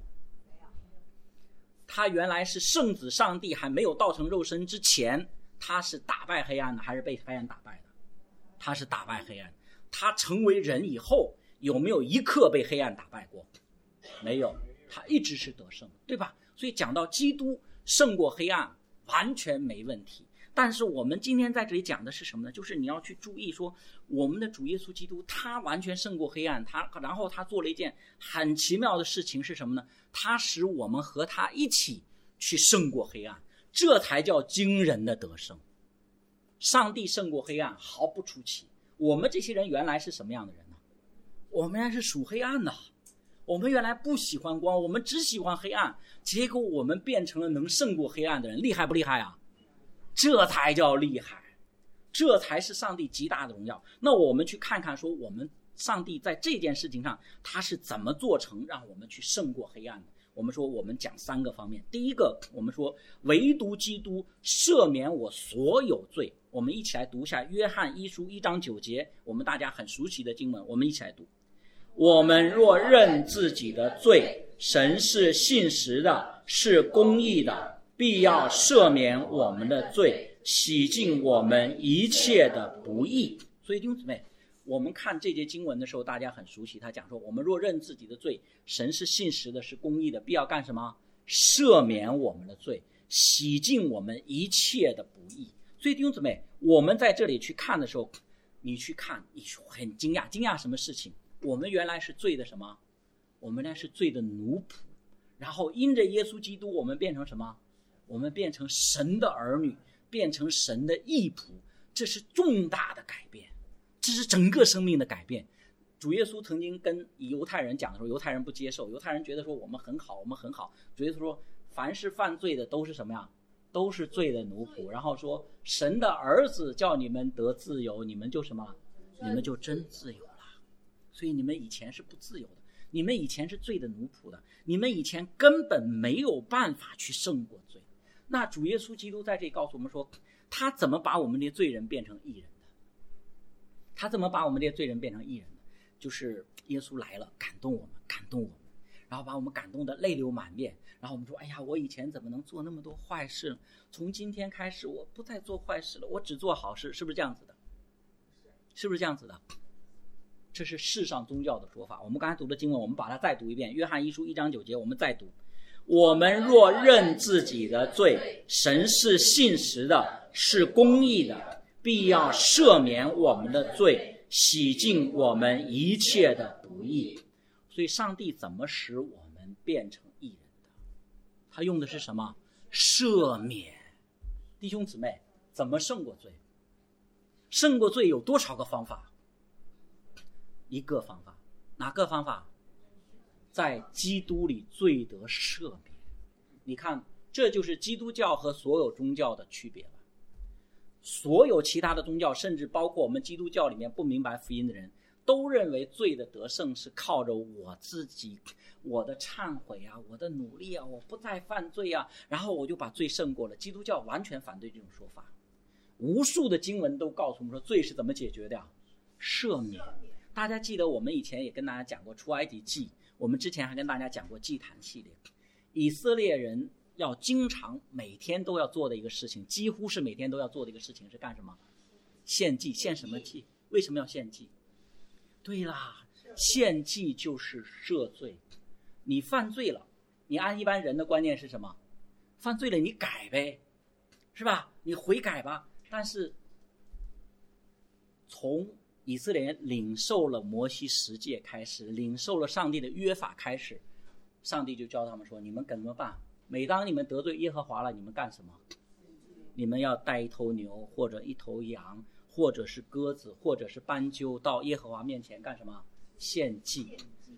他原来是圣子上帝还没有道成肉身之前，他是打败黑暗的还是被黑暗打败的？他是打败黑暗。他成为人以后有没有一刻被黑暗打败过？没有，他一直是得胜，对吧？所以讲到基督胜过黑暗完全没问题。但是我们今天在这里讲的是什么呢？就是你要去注意说，我们的主耶稣基督他完全胜过黑暗，他然后他做了一件很奇妙的事情是什么呢？他使我们和他一起去胜过黑暗，这才叫惊人的得胜。上帝胜过黑暗毫不出奇。我们这些人原来是什么样的人呢？我们原来是属黑暗的，我们原来不喜欢光，我们只喜欢黑暗，结果我们变成了能胜过黑暗的人，厉害不厉害啊？这才叫厉害，这才是上帝极大的荣耀。那我们去看看说，我们上帝在这件事情上他是怎么做成让我们去胜过黑暗的。我们说我们讲三个方面。第一个，我们说唯独基督赦免我所有罪。我们一起来读一下约翰一书一章九节，我们大家很熟悉的经文，我们一起来读。我们若认自己的罪，神是信实的，是公义的，必要赦免我们的罪，洗净我们一切的不义。所以弟兄姊妹，我们看这节经文的时候，大家很熟悉，他讲说我们若认自己的罪，神是信实的，是公义的，必要干什么？赦免我们的罪，洗净我们一切的不义。所以弟兄姊妹，我们在这里去看的时候，你去看你很惊讶，惊讶什么事情？我们原来是罪的什么？我们原来是罪的奴仆，然后因着耶稣基督，我们变成什么？我们变成神的儿女，变成神的义仆。这是重大的改变，这是整个生命的改变。主耶稣曾经跟犹太人讲的时候，犹太人不接受，犹太人觉得说我们很好，我们很好。主耶稣说，凡是犯罪的都是什么呀？都是罪的奴仆。然后说，神的儿子叫你们得自由，你们就什么？你们就真自由了。所以你们以前是不自由的，你们以前是罪的奴仆的，你们以前根本没有办法去胜过罪。那主耶稣基督在这里告诉我们说，他怎么把我们这些罪人变成义人的？他怎么把我们这些罪人变成义人的？就是耶稣来了，感动我们，感动我们，然后把我们感动的泪流满面。然后我们说，哎呀，我以前怎么能做那么多坏事？从今天开始，我不再做坏事了，我只做好事。是不是这样子的？是不是这样子的？这是世上宗教的说法。我们刚才读的经文，我们把它再读一遍。约翰一书一章九节，我们再读。 我们若认自己的罪，神是信实的，是公义的，必要赦免我们的罪，洗净我们一切的不义。所以上帝怎么使我们变成义人的？他用的是什么？赦免。弟兄姊妹，怎么胜过罪？胜过罪有多少个方法？一个方法。哪个方法？在基督里罪得赦免。你看，这就是基督教和所有宗教的区别了。所有其他的宗教，甚至包括我们基督教里面不明白福音的人，都认为罪的得胜是靠着我自己，我的忏悔啊，我的努力啊，我不再犯罪啊，然后我就把罪胜过了。基督教完全反对这种说法。无数的经文都告诉我们说，罪是怎么解决的呀？赦免。大家记得我们以前也跟大家讲过出埃及记，我们之前还跟大家讲过祭坛系列。以色列人要经常每天都要做的一个事情，几乎是每天都要做的一个事情是干什么？献祭。献什么祭？为什么要献祭？对啦，献祭就是赦罪。你犯罪了，你按一般人的观念是什么？犯罪了你改呗，是吧？你悔改吧。但是从以色列人领受了摩西十诫开始，领受了上帝的约法开始，上帝就教他们说，你们怎么办？每当你们得罪耶和华了，你们干什么？你们要带一头牛或者一头羊或者是鸽子或者是斑鸠到耶和华面前干什么？献祭。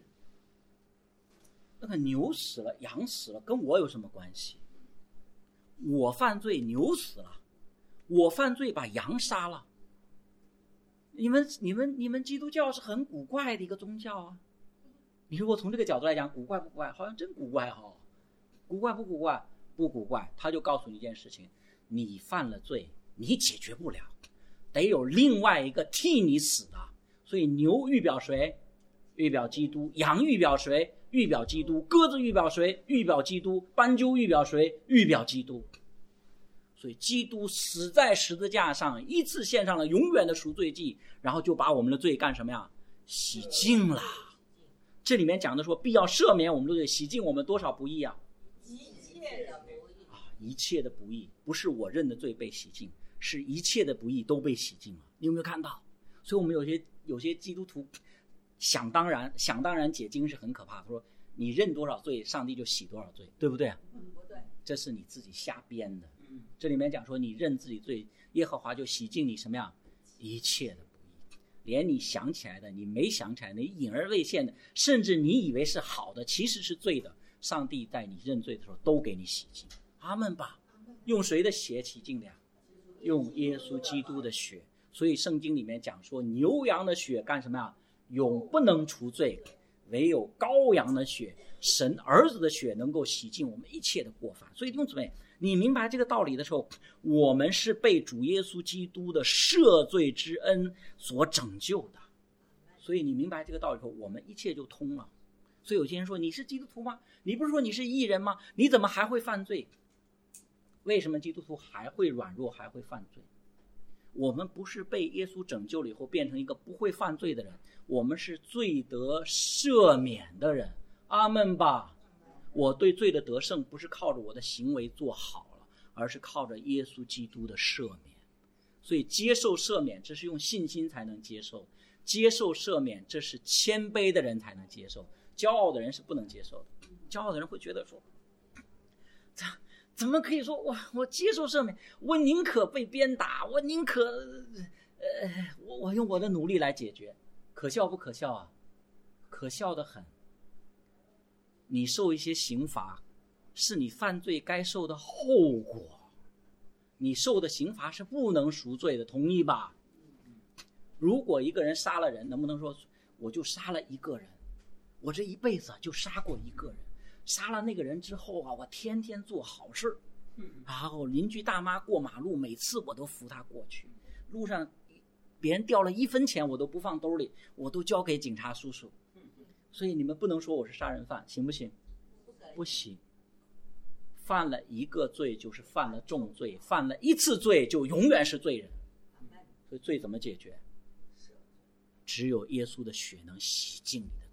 那个牛死了羊死了跟我有什么关系？我犯罪牛死了，我犯罪把羊杀了。你们你们你们基督教是很古怪的一个宗教啊。你如果从这个角度来讲，古怪不古怪？好像真古怪哦。古怪不古怪？不古怪。他就告诉你一件事情，你犯了罪你解决不了，得有另外一个替你死的。所以牛预表谁？预表基督。羊预表谁？预表基督。鸽子预表谁？预表基督。斑鸠预表谁？预表基督。所以基督死在十字架上，一次献上了永远的赎罪祭，然后就把我们的罪干什么呀？洗净了。这里面讲的说必要赦免我们的罪，洗净我们多少不义啊？ 一切的不义啊，一切的不义，不是我认的罪被洗净，是一切的不义都被洗净了。你有没有看到？所以我们有些有些基督徒想当然想当然解经是很可怕的，说你认多少罪，上帝就洗多少罪，对不对啊？ 不对， 这是你自己瞎编的。这里面讲说，你认自己罪，耶和华就洗净你什么样？一切的不义，连你想起来的，你没想起来的，你隐而未现的，甚至你以为是好的，其实是罪的，上帝在你认罪的时候都给你洗净。阿们吧。用谁的血洗净的呀？用耶稣基督的血。所以圣经里面讲说，牛羊的血干什么呀？永不能除罪，唯有羔羊的血，神儿子的血能够洗净我们一切的过犯。所以弟兄姊妹，你明白这个道理的时候，我们是被主耶稣基督的赦罪之恩所拯救的。所以你明白这个道理后，我们一切就通了。所以有些人说，你是基督徒吗？你不是说你是义人吗？你怎么还会犯罪？为什么基督徒还会软弱，还会犯罪？我们不是被耶稣拯救了以后变成一个不会犯罪的人，我们是罪得赦免的人。阿们吧。我对罪的得胜不是靠着我的行为做好了，而是靠着耶稣基督的赦免。所以接受赦免，这是用信心才能接受。接受赦免，这是谦卑的人才能接受，骄傲的人是不能接受的。骄傲的人会觉得说，怎怎么可以说我我接受赦免，我宁可被鞭打，我宁可呃我我用我的努力来解决。可笑不可笑啊？可笑的很。你受一些刑罚是你犯罪该受的后果，你受的刑罚是不能赎罪的，同意吧？如果一个人杀了人，能不能说我就杀了一个人，我这一辈子就杀过一个人，杀了那个人之后啊，我天天做好事，然后邻居大妈过马路，每次我都扶她过去，路上别人掉了一分钱我都不放兜里，我都交给警察叔叔。所以你们不能说我是杀人犯，行不行？不行。犯了一个罪就是犯了重罪，犯了一次罪就永远是罪人。所以罪怎么解决？只有耶稣的血能洗净你的罪。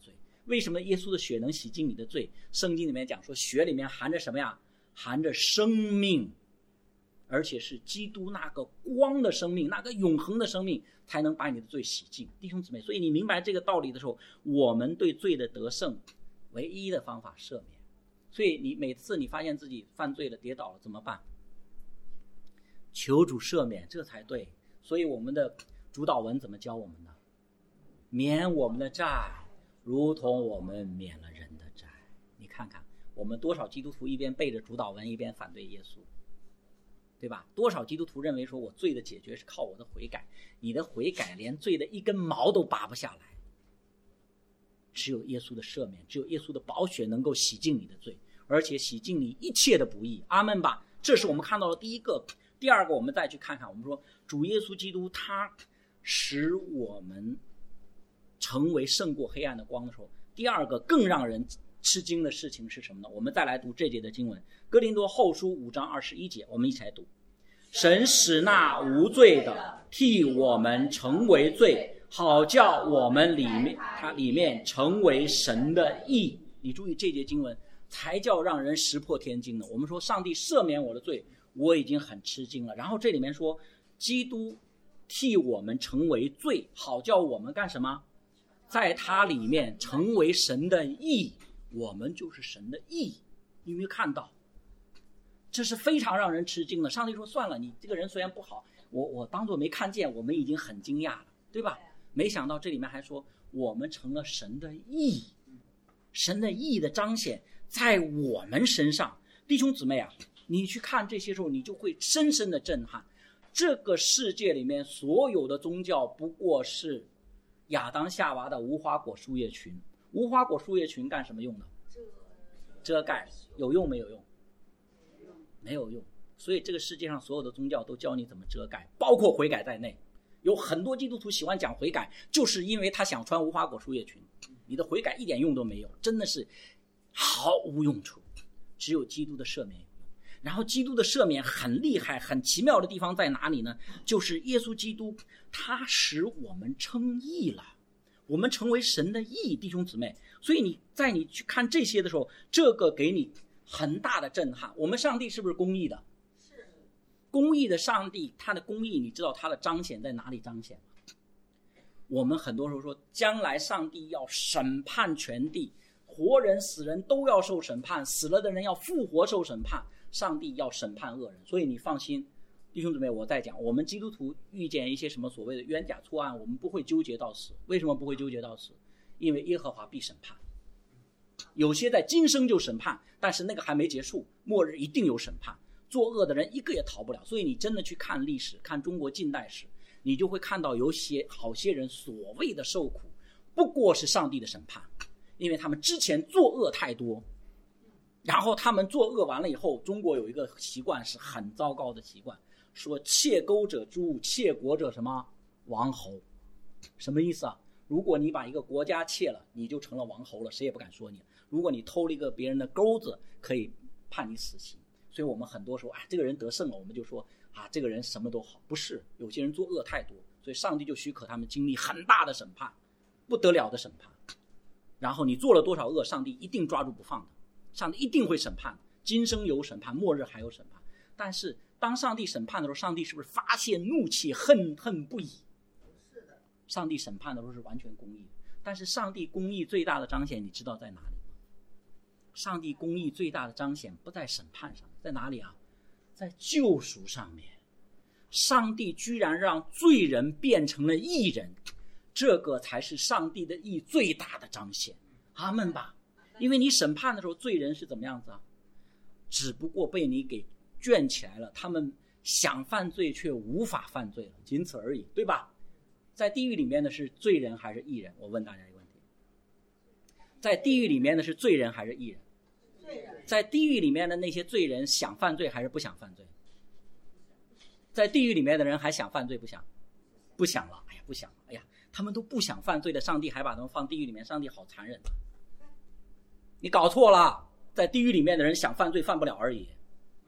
为什么耶稣的血能洗净你的罪？圣经里面讲说，血里面含着什么呀？含着生命，而且是基督那个光的生命，那个永恒的生命，才能把你的罪洗净。弟兄姊妹，所以你明白这个道理的时候，我们对罪的得胜唯一的方法赦免。所以你每次你发现自己犯罪了跌倒了怎么办？求主赦免，这才对。所以我们的主祷文怎么教我们的？免我们的债，如同我们免了人的债。你看看我们多少基督徒一边背着主祷文一边反对耶稣，对吧？多少基督徒认为说我罪的解决是靠我的悔改，你的悔改连罪的一根毛都拔不下来。只有耶稣的赦免，只有耶稣的宝血能够洗净你的罪，而且洗净你一切的不义。阿们吧。这是我们看到的第一个。第二个，我们再去看看，我们说主耶稣基督他使我们成为胜过黑暗的光的时候，第二个更让人吃惊的事情是什么呢？我们再来读这节的经文，哥林多后书五章二十一节，我们一起来读。神使那无罪的替我们成为罪，好叫我们里面他里面成为神的义。你注意这节经文才叫让人石破天惊的。我们说上帝赦免我的罪，我已经很吃惊了。然后这里面说基督替我们成为罪，好叫我们干什么？在他里面成为神的义，我们就是神的义。你有没有看到？这是非常让人吃惊的。上帝说算了，你这个人虽然不好，我我当作没看见，我们已经很惊讶了，对吧？没想到这里面还说我们成了神的义，神的义的彰显在我们身上。弟兄姊妹啊，你去看这些时候，你就会深深的震撼。这个世界里面所有的宗教不过是亚当夏娃的无花果树叶群。无花果树叶群干什么用的？遮盖。有用没有用？没有用。所以这个世界上所有的宗教都教你怎么遮盖，包括悔改在内。有很多基督徒喜欢讲悔改，就是因为他想穿无花果树叶群。你的悔改一点用都没有，真的是毫无用处，只有基督的赦免有用。然后基督的赦免很厉害很奇妙的地方在哪里呢？就是耶稣基督他使我们称义了，我们成为神的义。弟兄姊妹，所以你在你去看这些的时候，这个给你很大的震撼。我们上帝是不是公义的？ 是。 公义的上帝，他的公义你知道他的彰显在哪里彰显吗？我们很多时候说将来上帝要审判全地，活人死人都要受审判，死了的人要复活受审判，上帝要审判恶人。所以你放心，弟兄姊妹，我在讲我们基督徒遇见一些什么所谓的冤假错案，我们不会纠结到死。为什么不会纠结到死？因为耶和华必审判。有些在今生就审判，但是那个还没结束，末日一定有审判，作恶的人一个也逃不了。所以你真的去看历史，看中国近代史，你就会看到有些好些人所谓的受苦不过是上帝的审判，因为他们之前作恶太多，然后他们作恶完了以后，中国有一个习惯是很糟糕的习惯，说窃钩者诛，窃国者什么王侯。什么意思啊？如果你把一个国家窃了，你就成了王侯了，谁也不敢说你。如果你偷了一个别人的钩子，可以判你死刑。所以我们很多时候啊，这个人得胜了，我们就说啊，这个人什么都好。不是，有些人作恶太多，所以上帝就许可他们经历很大的审判，不得了的审判。然后你做了多少恶，上帝一定抓住不放的，上帝一定会审判。今生有审判，末日还有审判。但是当上帝审判的时候，上帝是不是发泄怒气，恨恨不已？ 是的。 上帝审判的时候是完全公义的。但是上帝公义最大的彰显，你知道在哪里吗？上帝公义最大的彰显不在审判上，在哪里啊？在救赎上面。上帝居然让罪人变成了义人，这个才是上帝的义最大的彰显。阿们吧。因为你审判的时候，罪人是怎么样子啊？只不过被你给圈起来了，他们想犯罪却无法犯罪了，仅此而已，对吧？在地狱里面的是罪人还是义人？我问大家一个问题，在地狱里面的是罪人还是义人？在地狱里面的那些罪人想犯罪还是不想犯罪？在地狱里面的人还想犯罪不想？不想了。哎呀，不想了。哎呀，他们都不想犯罪的，上帝还把他们放地狱里面，上帝好残忍。你搞错了，在地狱里面的人想犯罪犯不了而已。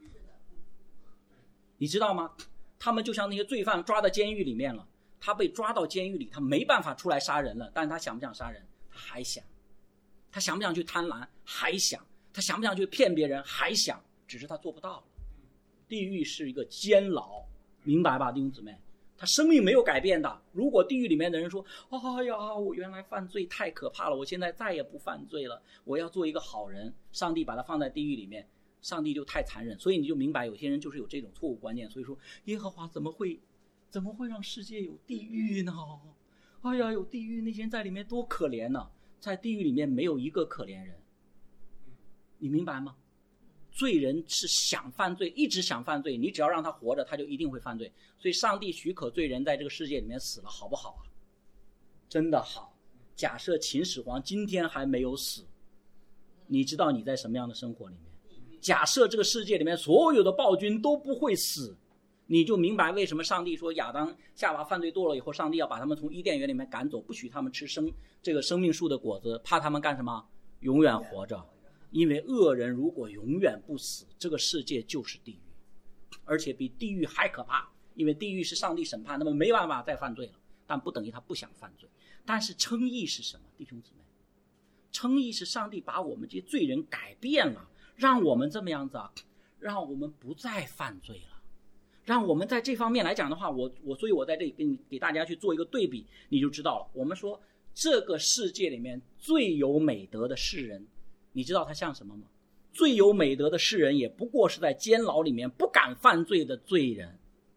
你知道吗？他们就像那些罪犯抓到监狱里面了，他被抓到监狱里，他没办法出来杀人了，但是他想不想杀人？他还想。 他想不想去贪婪？还想。他想不想去骗别人？还想，只是他做不到了。地狱是一个监牢，明白吧，弟兄姊妹？他生命没有改变的。如果地狱里面的人说：“哎呀，我原来犯罪太可怕了，我现在再也不犯罪了，我要做一个好人。”上帝把他放在地狱里面，上帝就太残忍。所以你就明白，有些人就是有这种错误观念。所以说，耶和华怎么会，怎么会让世界有地狱呢？哎呀，有地狱，那些人在里面多可怜呢！在地狱里面没有一个可怜人。你明白吗？罪人是想犯罪，一直想犯罪，你只要让他活着，他就一定会犯罪。所以上帝许可罪人在这个世界里面死了，好不好啊？真的好。假设秦始皇今天还没有死，你知道你在什么样的生活里面？假设这个世界里面所有的暴君都不会死，你就明白为什么上帝说亚当夏娃犯罪堕落以后，上帝要把他们从伊甸园里面赶走，不许他们吃生这个生命树的果子，怕他们干什么？永远活着。因为恶人如果永远不死，这个世界就是地狱，而且比地狱还可怕。因为地狱是上帝审判，那么没办法再犯罪了，但不等于他不想犯罪。但是称义是什么，弟兄姊妹？称义是上帝把我们这些罪人改变了，让我们这么样子啊，让我们不再犯罪了，让我们在这方面来讲的话，我我所以我在这里给你给大家去做一个对比，你就知道了。我们说这个世界里面最有美德的世人，你知道他像什么吗？最有美德的世人也不过是在监牢里面不敢犯罪的罪人。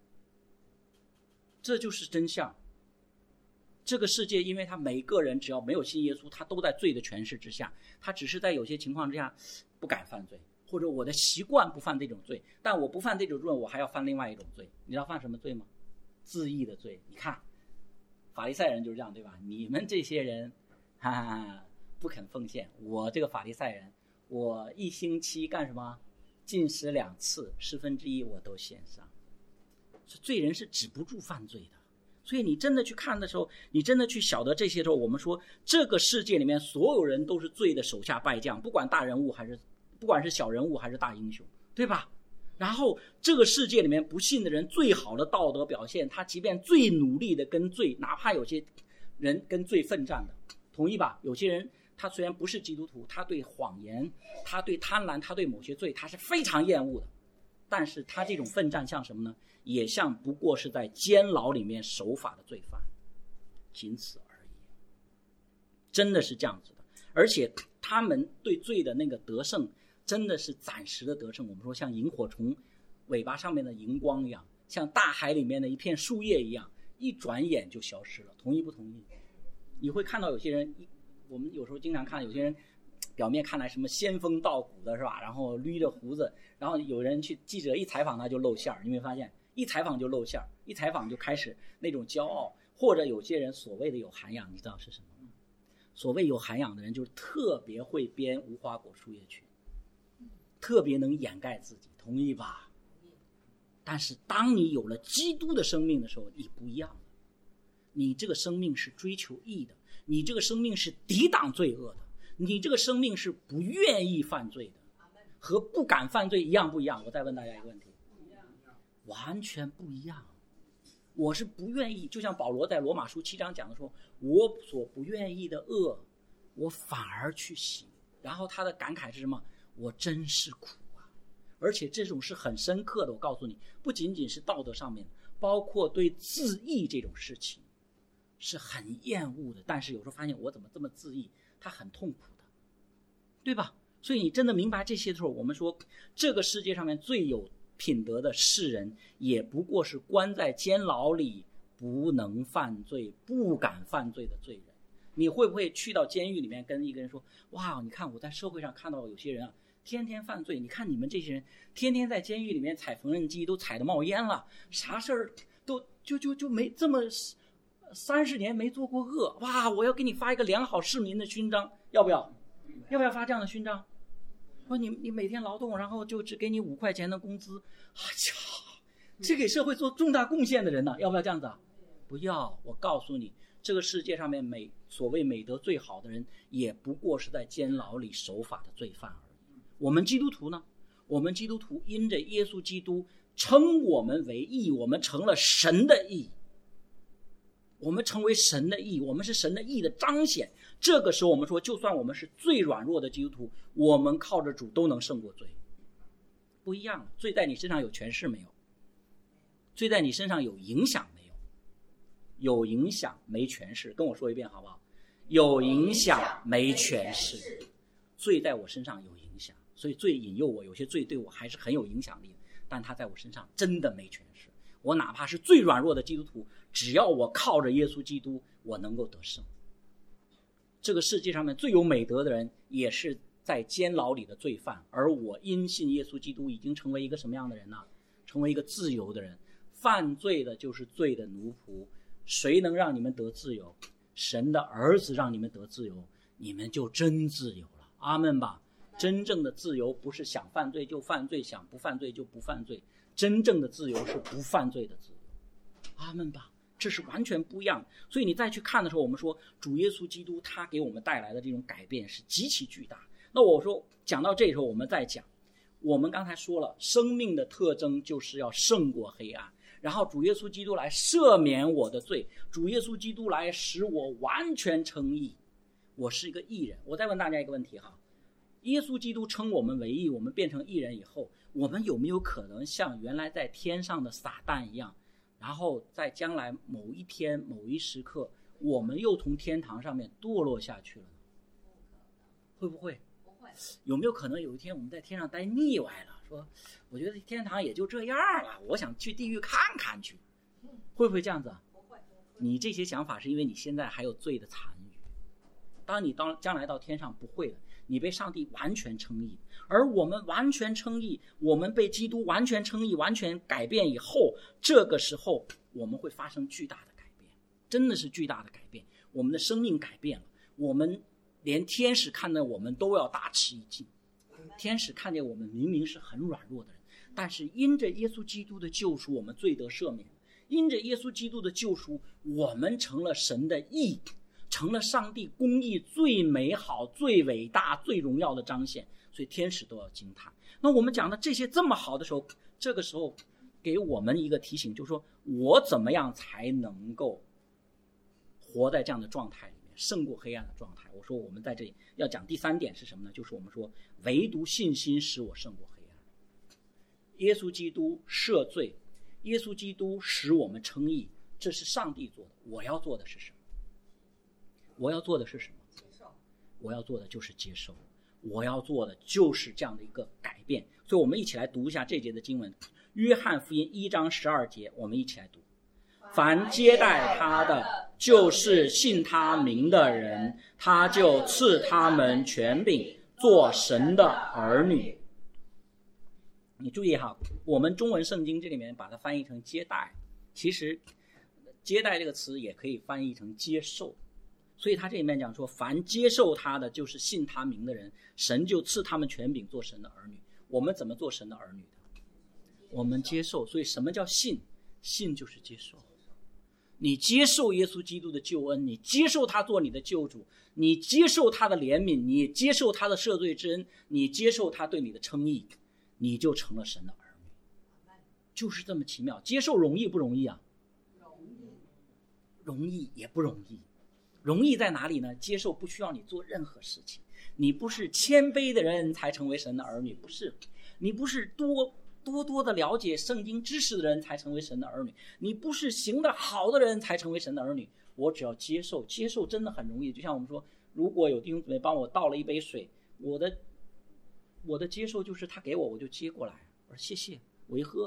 这就是真相。这个世界因为他每个人只要没有信耶稣，他都在罪的权势之下，他只是在有些情况之下不敢犯罪，或者我的习惯不犯这种罪，但我不犯这种罪，我还要犯另外一种罪。你知道犯什么罪吗？自义的罪。你看法利赛人就是这样，对吧？你们这些人哈哈哈不肯奉献，我这个法利赛人，我一星期干什么？进食两次，十分之一我都献上。罪人是止不住犯罪的。所以你真的去看的时候，你真的去晓得这些时候，我们说这个世界里面所有人都是罪的手下败将，不管大人物还是不管是小人物还是大英雄，对吧？然后这个世界里面不信的人最好的道德表现，他即便最努力的跟罪，哪怕有些人跟罪奋战的，同意吧？有些人他虽然不是基督徒，他对谎言，他对贪婪，他对某些罪他是非常厌恶的，但是他这种奋战像什么呢？也像不过是在监牢里面守法的罪犯，仅此而已。真的是这样子的。而且他们对罪的那个得胜真的是暂时的得胜，我们说像萤火虫尾巴上面的荧光一样，像大海里面的一片树叶一样，一转眼就消失了。同意不同意？你会看到有些人，我们有时候经常看有些人表面看来什么仙风道骨的是吧，然后捋着胡子，然后有人去记者一采访他就露馅儿，你没发现一采访就露馅儿，一采访就开始那种骄傲，或者有些人所谓的有涵养，你知道是什么吗？所谓有涵养的人就是特别会编无花果树叶裙，特别能掩盖自己，同意吧？但是当你有了基督的生命的时候，你不一样了。你这个生命是追求义的，你这个生命是抵挡罪恶的，你这个生命是不愿意犯罪的，和不敢犯罪一样不一样？我再问大家一个问题，完全不一样。我是不愿意，就像保罗在罗马书七章讲的说，我所不愿意的恶我反而去行。然后他的感慨是什么？我真是苦啊。而且这种是很深刻的，我告诉你，不仅仅是道德上面，包括对自义这种事情是很厌恶的。但是有时候发现我怎么这么自义，他很痛苦的，对吧？所以你真的明白这些的时候，我们说这个世界上面最有品德的世人，也不过是关在监牢里不能犯罪不敢犯罪的罪人。你会不会去到监狱里面跟一个人说，哇，你看我在社会上看到有些人啊天天犯罪，你看你们这些人天天在监狱里面踩缝纫机都踩得冒烟了，啥事儿都就就就没这么三十年没做过恶，哇，我要给你发一个良好市民的勋章，要不要？要不要发这样的勋章？说你你每天劳动，然后就只给你五块钱的工资，哎呀，这给社会做重大贡献的人呢，要不要这样子啊？不要。我告诉你，这个世界上面美所谓美德最好的人，也不过是在监牢里守法的罪犯而已。我们基督徒呢？我们基督徒因着耶稣基督称我们为义，我们成了神的义。 我们成为神的义，我们是神的义的彰显。这个时候我们说，就算我们是最软弱的基督徒，我们靠着主都能胜过罪。不一样了，罪在你身上有权势没有？罪在你身上有影响没有？有影响没权势。跟我说一遍好不好？有影响没权势。罪在我身上有影响，所以罪引诱我，有些罪对我还是很有影响力的，但它在我身上真的没权势。我哪怕是最软弱的基督徒，只要我靠着耶稣基督，我能够得胜。这个世界上面最有美德的人也是在监牢里的罪犯，而我因信耶稣基督已经成为一个什么样的人呢？成为一个自由的人。犯罪的就是罪的奴仆，谁能让你们得自由？神的儿子让你们得自由，你们就真自由了。阿们吧。真正的自由不是想犯罪就犯罪，想不犯罪就不犯罪，真正的自由是不犯罪的自由。阿们吧。这是完全不一样的。所以你再去看的时候，我们说主耶稣基督他给我们带来的这种改变是极其巨大。那我说讲到这时候，我们再讲，我们刚才说了，生命的特征就是要胜过黑暗，然后主耶稣基督来赦免我的罪，主耶稣基督来使我完全称义，我是一个义人。我再问大家一个问题哈，耶稣基督称我们为义，我们变成义人以后，我们有没有可能像原来在天上的撒旦一样，然后在将来某一天某一时刻，我们又从天堂上面堕落下去了呢？会不会？ 不会。 有没有可能有一天我们在天上待腻歪了，说我觉得天堂也就这样了，我想去地狱看看去？会不会这样子？ 不会。 你这些想法是因为你现在还有罪的残余，当你到将来到天上不会了，你被上帝完全称义，而我们完全称义，我们被基督完全称义，完全改变以后，这个时候我们会发生巨大的改变，真的是巨大的改变。我们的生命改变了，我们连天使看到我们都要大吃一惊。天使看见我们明明是很软弱的人，但是因着耶稣基督的救赎，我们罪得赦免，因着耶稣基督的救赎，我们成了神的义，成了上帝公义最美好最伟大最荣耀的彰显，所以天使都要惊叹。那我们讲的这些这么好的时候，这个时候给我们一个提醒，就是说我怎么样才能够活在这样的状态里面，胜过黑暗的状态。我说我们在这里要讲第三点是什么呢？就是我们说唯独信心使我胜过黑暗。耶稣基督赦罪，耶稣基督使我们称义，这是上帝做的。我要做的是什么？我要做的是什么？ 接受。 我要做的就是接受，我要做的就是这样的一个改变。所以我们一起来读一下这节的经文，约翰福音一章十二节，我们一起来读。凡接待他的，就是信他名的人，他就赐他们权柄，做神的儿女。你注意哈，我们中文圣经这里面把它翻译成接待，其实接待这个词也可以翻译成接受。所以他这里面讲说，凡接受他的，就是信他名的人，神就赐他们权柄做神的儿女。我们怎么做神的儿女的？我们接受。所以什么叫信？信就是接受。你接受耶稣基督的救恩，你接受他做你的救主，你接受他的怜悯，你接受他的赦罪之恩，你接受他对你的称义，你就成了神的儿女。就是这么奇妙。接受容易不容易啊？ 容易。 容易也不容易。容易在哪里呢？接受不需要你做任何事情，你不是谦卑的人才成为神的儿女，不是，你不是多多多的了解圣经知识的人才成为神的儿女，你不是行得好的人才成为神的儿女。我只要接受，接受真的很容易。就像我们说，如果有弟兄姊妹帮我倒了一杯水，我的我的接受就是他给我我就接过来，我说谢谢，我一喝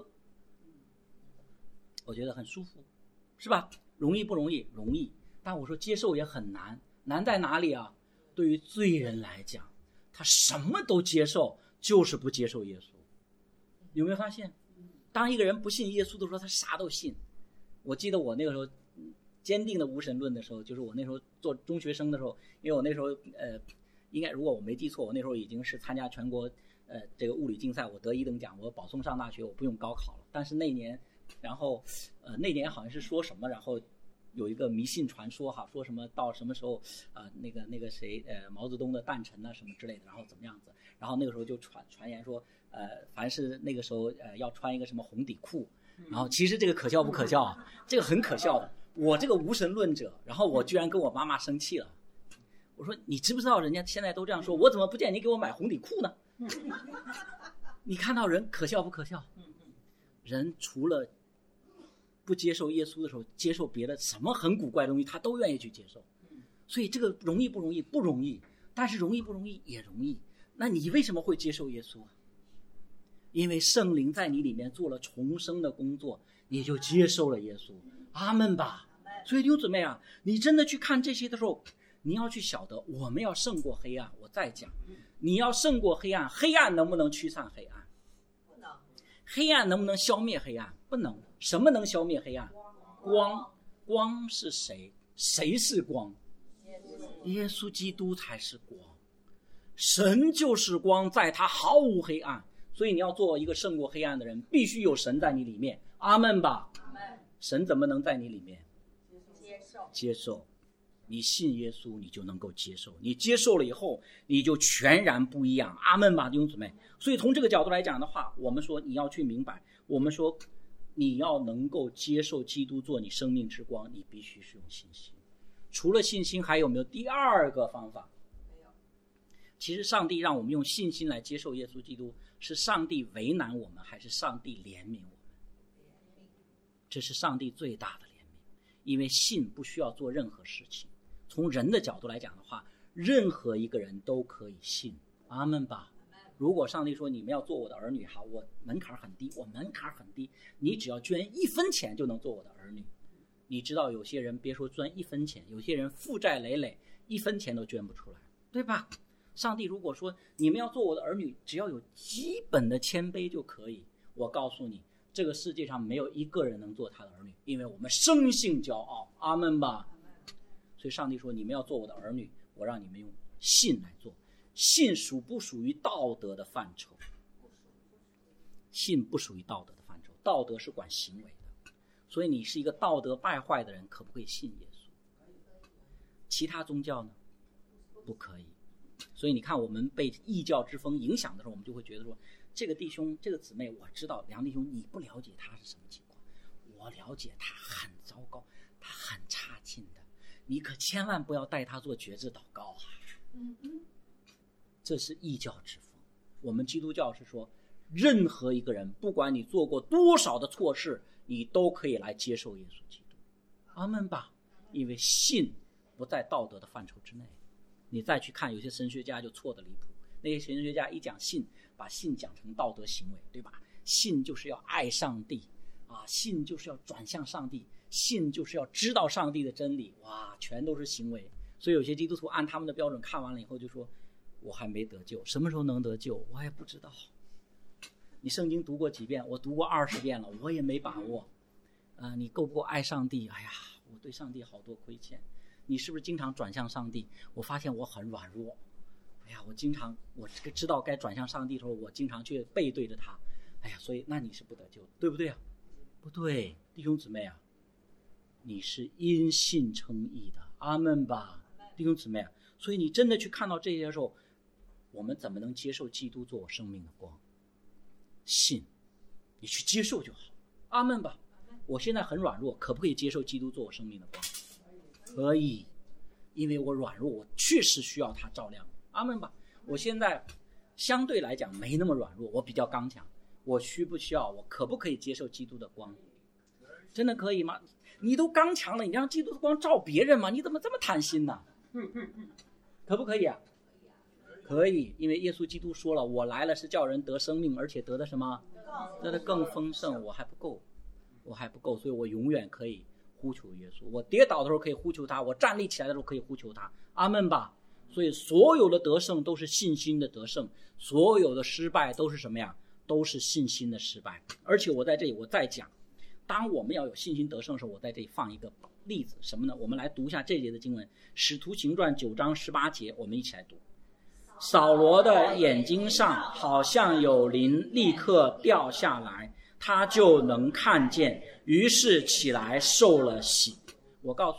我觉得很舒服，是吧？容易不容易？容易。但我说接受也很难，难在哪里啊？对于罪人来讲，他什么都接受，就是不接受耶稣。有没有发现，当一个人不信耶稣的时候，他啥都信。我记得我那个时候坚定的无神论的时候，就是我那时候做中学生的时候，因为我那时候呃，应该如果我没记错，我那时候已经是参加全国呃这个物理竞赛，我得一等奖，我保送上大学，我不用高考了。但是那年，然后呃那年好像是说什么，然后有一个迷信传说哈，说什么到什么时候啊、呃，那个那个谁呃毛泽东的诞辰啊什么之类的，然后怎么样子，然后那个时候就传传言说呃凡是那个时候呃要穿一个什么红底裤，然后其实这个可笑不可笑啊？这个很可笑的。 我这个无神论者，然后我居然跟我妈妈生气了。我说你知不知道人家现在都这样说，我怎么不见你给我买红底裤呢？你看到人可笑不可笑？人除了不接受耶稣的时候，接受别的什么很古怪的东西他都愿意去接受。所以这个容易不容易？不容易。但是容易不容易？也容易。那你为什么会接受耶稣啊？因为圣灵在你里面做了重生的工作，你就接受了耶稣。阿们吧。所以弟兄姊妹啊，你真的去看这些的时候，你要去晓得我们要胜过黑暗。我再讲，你要胜过黑暗，黑暗能不能驱散黑暗？ 不能。 黑暗能不能消灭黑暗？不能。什么能消灭黑暗？光。光是谁？谁是光？耶稣基督才是光。神就是光，在他毫无黑暗。所以你要做一个胜过黑暗的人，必须有神在你里面。阿们吧。 阿们。 神怎么能在你里面？ 接受。 接受。你信耶稣，你就能够接受。你接受了以后，你就全然不一样。阿们吧，弟兄姊妹。所以从这个角度来讲的话，我们说你要去明白，我们说你要能够接受基督做你生命之光，你必须是用信心。除了信心，还有没有第二个方法？ 没有。 其实上帝让我们用信心来接受耶稣基督，是上帝为难我们，还是上帝怜悯我们？这是上帝最大的怜悯。因为信不需要做任何事情。从人的角度来讲的话，任何一个人都可以信。阿们吧。如果上帝说你们要做我的儿女，好，我门槛很低，我门槛很低，你只要捐一分钱就能做我的儿女。你知道有些人别说捐一分钱，有些人负债累累，一分钱都捐不出来，对吧？上帝如果说你们要做我的儿女，只要有基本的谦卑就可以，我告诉你，这个世界上没有一个人能做他的儿女，因为我们生性骄傲。阿们吧。所以上帝说你们要做我的儿女，我让你们用信来做。信属不属于道德的范畴？信不属于道德的范畴，道德是管行为的。所以你是一个道德败坏的人，可不可以信耶稣？其他宗教呢？不可以。所以你看我们被异教之风影响的时候，我们就会觉得说，这个弟兄这个姊妹，我知道梁弟兄你不了解他是什么情况，我了解他很糟糕，他很差劲的，你可千万不要带他做觉知祷告啊。这是异教之风。我们基督教是说，任何一个人不管你做过多少的错事，你都可以来接受耶稣基督。阿们吧。因为信不在道德的范畴之内。你再去看有些神学家就错得离谱，那些神学家一讲信，把信讲成道德行为，对吧？信就是要爱上帝啊，信就是要转向上帝，信就是要知道上帝的真理，哇，全都是行为。所以有些基督徒按他们的标准看完了以后就说，我还没得救，什么时候能得救我也不知道。你圣经读过几遍？我读过二十遍了，我也没把握。呃，你够不够爱上帝？哎呀，我对上帝好多亏欠。你是不是经常转向上帝？我发现我很软弱。哎呀，我经常我知道该转向上帝的时候，我经常去背对着他。哎呀，所以那你是不得救，对不对啊？不对，弟兄姊妹啊，你是因信称义的。阿们吧，弟兄姊妹啊。所以你真的去看到这些的时候，我们怎么能接受基督做我生命的光？信，你去接受就好。阿们吧。我现在很软弱，可不可以接受基督做我生命的光？可以，因为我软弱，我确实需要他照亮。阿们吧。我现在相对来讲没那么软弱，我比较刚强，我需不需要，我可不可以接受基督的光？真的可以吗？你都刚强了，你让基督的光照别人吗？你怎么这么贪心呢？可不可以啊？可以，因为耶稣基督说了，我来了是叫人得生命，而且得的什么？得的更丰盛。我还不够，我还不够，所以我永远可以呼求耶稣。我跌倒的时候可以呼求他，我站立起来的时候可以呼求他。阿们吧。所以所有的得胜都是信心的得胜，所有的失败都是什么呀？都是信心的失败。而且我在这里我再讲，当我们要有信心得胜的时候，我在这里放一个例子，什么呢？我们来读一下这节的经文，使徒行传九章十八节，我们一起来读。扫罗的眼睛上好像有鳞立刻掉下来，他就能看见，于是起来受了洗。我告诉你，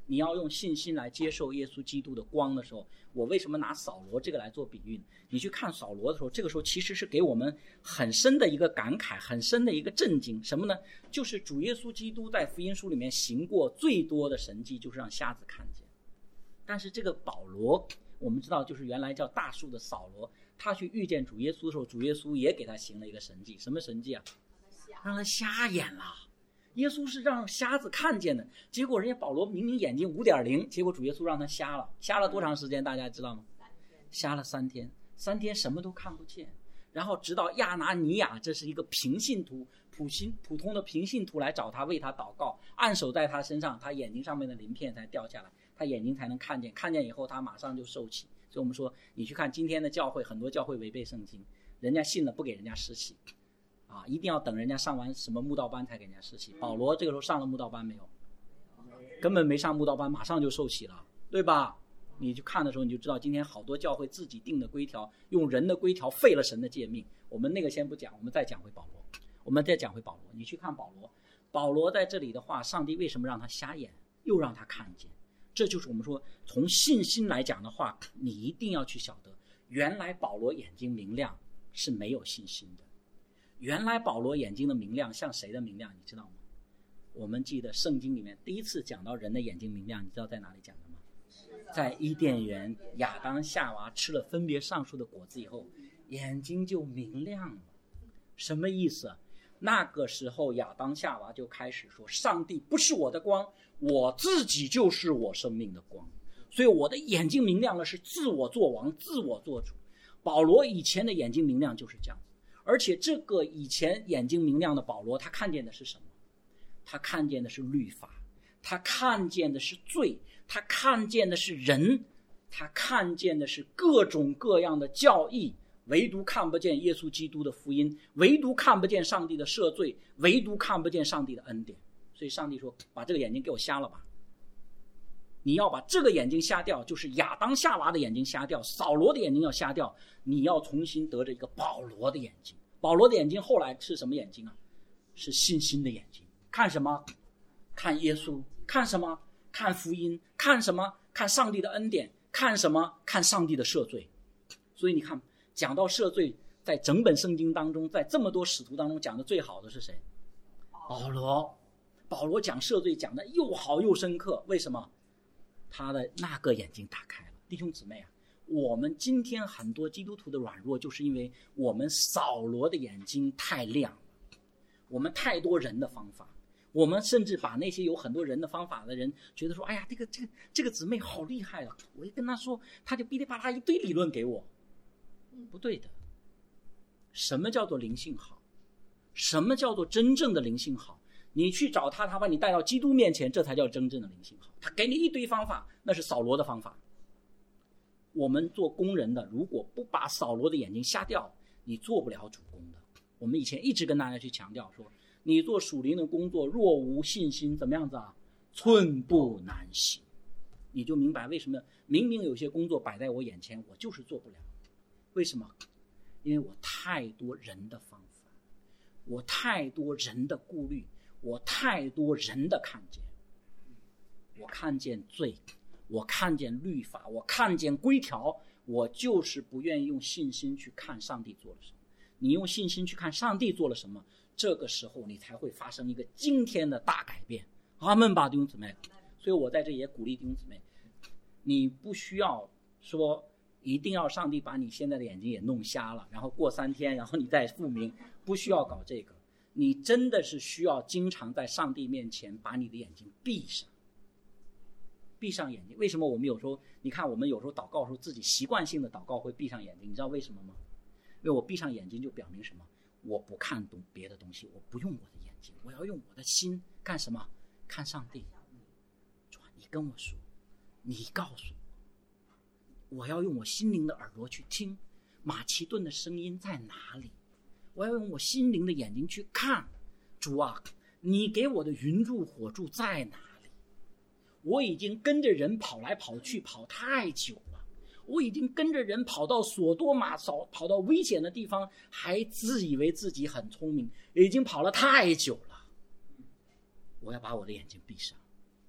你要用信心来接受耶稣基督的光的时候，我为什么拿扫罗这个来做比喻呢？你去看扫罗的时候，这个时候其实是给我们很深的一个感慨，很深的一个震惊。什么呢？就是主耶稣基督在福音书里面行过最多的神迹，就是让瞎子看见。但是这个保罗，我们知道就是原来叫大树的扫罗，他去遇见主耶稣的时候，主耶稣也给他行了一个神迹。什么神迹啊？让他瞎眼了。耶稣是让瞎子看见的，结果人家保罗明明眼睛 五点零， 结果主耶稣让他瞎了。瞎了多长时间大家知道吗？瞎了三天，三天什么都看不见。然后直到亚拿尼亚，这是一个平信徒，普信普通的平信徒来找他，为他祷告，按手在他身上，他眼睛上面的鳞片才掉下来，他眼睛才能看见，看见以后他马上就受洗。所以我们说你去看今天的教会，很多教会违背圣经，人家信了不给人家施洗啊，一定要等人家上完什么慕道班才给人家施洗。保罗这个时候上了慕道班没有？根本没上慕道班，马上就受洗了，对吧？你去看的时候你就知道，今天好多教会自己定的规条，用人的规条废了神的诫命。我们那个先不讲，我们再讲回保罗，我们再讲回保罗。你去看保罗，保罗在这里的话，上帝为什么让他瞎眼，又让他看见？这就是我们说从信心来讲的话，你一定要去晓得，原来保罗眼睛明亮是没有信心的。原来保罗眼睛的明亮像谁的明亮你知道吗？我们记得圣经里面第一次讲到人的眼睛明亮，你知道在哪里讲的吗？在伊甸园，亚当夏娃吃了分别善恶的果子以后，眼睛就明亮了。什么意思？那个时候亚当夏娃就开始说，上帝不是我的光，我自己就是我生命的光，所以我的眼睛明亮了，是自我做王，自我做主。保罗以前的眼睛明亮就是这样子，而且这个以前眼睛明亮的保罗，他看见的是什么？他看见的是律法，他看见的是罪，他看见的是人，他看见的是各种各样的教义，唯独看不见耶稣基督的福音，唯独看不见上帝的赦罪，唯独看不见上帝的恩典。所以上帝说，把这个眼睛给我瞎了吧。你要把这个眼睛瞎掉，就是亚当夏娃的眼睛瞎掉，扫罗的眼睛要瞎掉，你要重新得着一个保罗的眼睛。保罗的眼睛后来是什么眼睛啊？是信心的眼睛。看什么？看耶稣。看什么？看福音。看什么？看上帝的恩典。看什么？看上帝的赦罪。所以你看，讲到赦罪，在整本圣经当中，在这么多使徒当中讲的最好的是谁？保罗。保罗讲赦罪讲的又好又深刻，为什么？他的那个眼睛打开了。弟兄姊妹啊，我们今天很多基督徒的软弱，就是因为我们扫罗的眼睛太亮了，我们太多人的方法，我们甚至把那些有很多人的方法的人觉得说，哎呀，这个这个这个姊妹好厉害了，我一跟他说，他就噼里啪啦一堆理论给我。不对的。什么叫做灵性好？什么叫做真正的灵性好？你去找他，他把你带到基督面前，这才叫真正的灵性好。他给你一堆方法，那是扫罗的方法。我们做工人的，如果不把扫罗的眼睛瞎掉，你做不了主工的。我们以前一直跟大家去强调说，你做属灵的工作，若无信心，怎么样子啊？寸步难行。你就明白为什么明明有些工作摆在我眼前，我就是做不了。为什么？因为我太多人的方法，我太多人的顾虑，我太多人的看见。我看见罪，我看见律法，我看见规条，我就是不愿意用信心去看上帝做了什么。你用信心去看上帝做了什么，这个时候你才会发生一个今天的大改变。阿们吧，弟兄姊妹。所以我在这也鼓励弟兄姊妹，你不需要说一定要上帝把你现在的眼睛也弄瞎了，然后过三天然后你再复明，不需要搞这个。你真的是需要经常在上帝面前把你的眼睛闭上，闭上眼睛。为什么我们有时候，你看我们有时候祷告的时候，自己习惯性的祷告会闭上眼睛，你知道为什么吗？因为我闭上眼睛就表明什么？我不看懂别的东西，我不用我的眼睛，我要用我的心干什么？看上帝。主啊，你跟我说，你告诉我，我要用我心灵的耳朵去听马其顿的声音在哪里，我要用我心灵的眼睛去看。主啊，你给我的云柱火柱在哪里？我已经跟着人跑来跑去跑太久了，我已经跟着人跑到索多玛，跑到危险的地方，还自以为自己很聪明，已经跑了太久了。我要把我的眼睛闭上，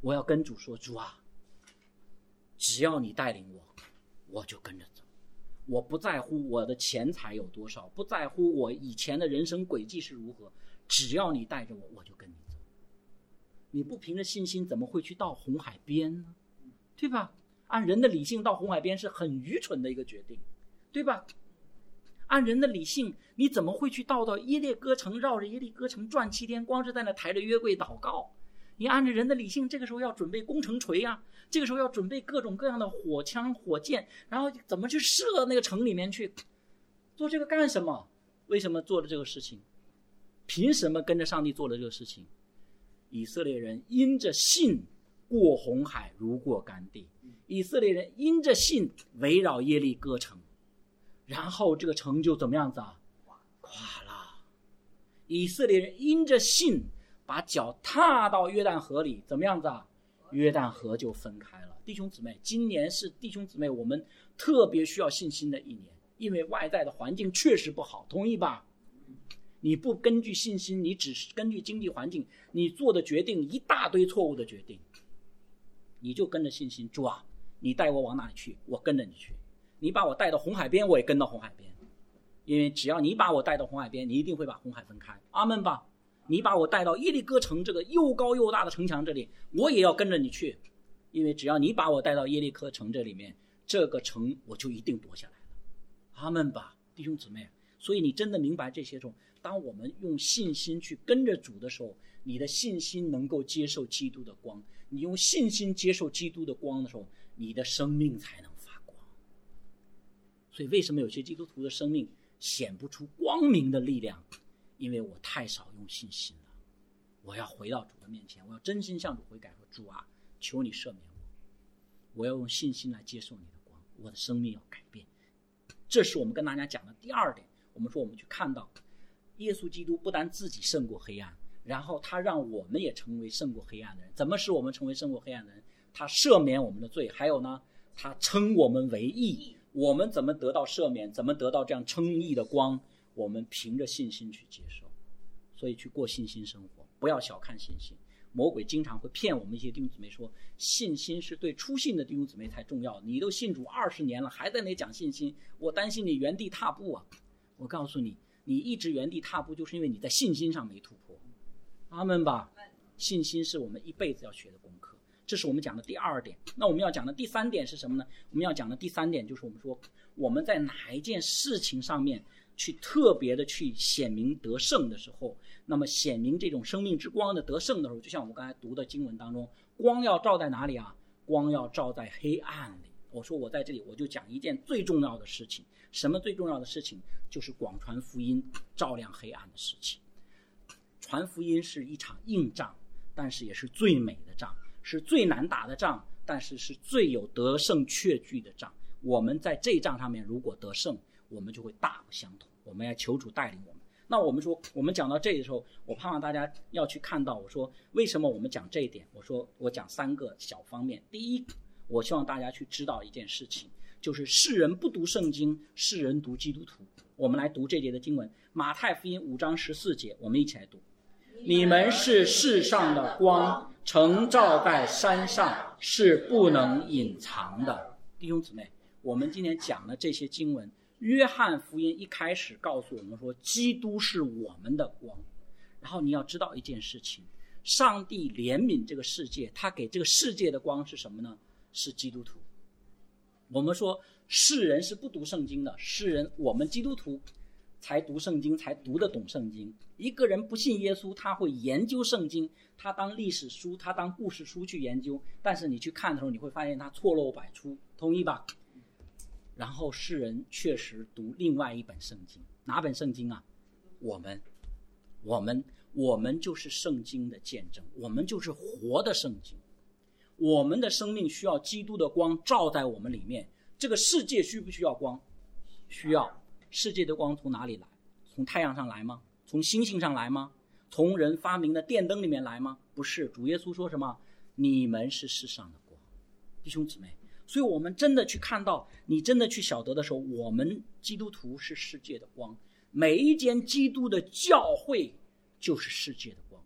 我要跟主说，主啊，只要你带领我，我就跟着走。我不在乎我的钱财有多少，不在乎我以前的人生轨迹是如何，只要你带着我，我就跟你走。你不凭着信心怎么会去到红海边呢？对吧？按人的理性到红海边是很愚蠢的一个决定，对吧？按人的理性，你怎么会去到到耶利哥城，绕着耶利哥城转七天，光是在那抬着约柜祷告？你按着人的理性，这个时候要准备攻城锤啊，这个时候要准备各种各样的火枪火箭，然后怎么去射那个城里面去？做这个干什么？为什么做了这个事情？凭什么跟着上帝做了这个事情？以色列人因着信过红海如过干地，以色列人因着信围绕耶利哥城，然后这个城就怎么样子啊？垮了。以色列人因着信把脚踏到约旦河里，怎么样子啊？约旦河就分开了。弟兄姊妹，今年是弟兄姊妹我们特别需要信心的一年，因为外在的环境确实不好，同意吧？你不根据信心，你只是根据经济环境，你做的决定一大堆错误的决定，你就跟着信心，主啊，你带我往哪里去，我跟着你去。你把我带到红海边，我也跟到红海边，因为只要你把我带到红海边，你一定会把红海分开。阿们吧。你把我带到耶利哥城这个又高又大的城墙这里，我也要跟着你去，因为只要你把我带到耶利哥城这里面，这个城我就一定夺下来了。阿们吧，弟兄姊妹。所以你真的明白这些时候，当我们用信心去跟着主的时候，你的信心能够接受基督的光，你用信心接受基督的光的时候，你的生命才能发光。所以为什么有些基督徒的生命显不出光明的力量？因为我太少用信心了。我要回到主的面前，我要真心向主悔改，说主啊，求你赦免我，我要用信心来接受你的光，我的生命要改变。这是我们跟大家讲的第二点。我们说我们去看到耶稣基督不但自己胜过黑暗，然后他让我们也成为胜过黑暗的人。怎么使我们成为胜过黑暗的人？他赦免我们的罪，还有呢，他称我们为义。我们怎么得到赦免？怎么得到这样称义的光？我们凭着信心去接受。所以去过信心生活，不要小看信心。魔鬼经常会骗我们一些弟兄姊妹说，信心是对初信的弟兄姊妹才重要，你都信主二十年了，还在那讲信心，我担心你原地踏步啊。我告诉你，你一直原地踏步，就是因为你在信心上没突破。阿们吧。信心是我们一辈子要学的功课，这是我们讲的第二点。那我们要讲的第三点是什么呢？我们要讲的第三点就是我们说我们在哪一件事情上面去特别的去显明得胜的时候，那么显明这种生命之光的得胜的时候，就像我们刚才读的经文当中，光要照在哪里啊？光要照在黑暗里。我说我在这里我就讲一件最重要的事情。什么最重要的事情？就是广传福音，照亮黑暗的事情。传福音是一场硬仗，但是也是最美的仗，是最难打的仗，但是是最有得胜确据的仗。我们在这仗上面如果得胜，我们就会大不相同。我们要求主带领我们。那我们说我们讲到这里的时候，我盼望大家要去看到，我说为什么我们讲这一点，我说我讲三个小方面。第一，我希望大家去知道一件事情，就是世人不读圣经，世人读基督徒。我们来读这节的经文，马太福音五章十四节，我们一起来读。你们是世上的光，城照在山上，是不能隐藏的。弟兄姊妹，我们今天讲的这些经文，约翰福音一开始告诉我们说，基督是我们的光。然后你要知道一件事情，上帝怜悯这个世界，他给这个世界的光是什么呢？是基督徒。我们说世人是不读圣经的，世人我们基督徒才读圣经，才读得懂圣经。一个人不信耶稣，他会研究圣经，他当历史书，他当故事书去研究，但是你去看的时候，你会发现他错漏百出，同意吧？然后世人确实读另外一本圣经，哪本圣经啊？我们我们我们就是圣经的见证，我们就是活的圣经。我们的生命需要基督的光照在我们里面。这个世界需不需要光？需要。世界的光从哪里来？从太阳上来吗？从星星上来吗？从人发明的电灯里面来吗？不是。主耶稣说什么？你们是世上的光。弟兄姊妹，所以我们真的去看到，你真的去晓得的时候，我们基督徒是世界的光。每一间基督的教会就是世界的光。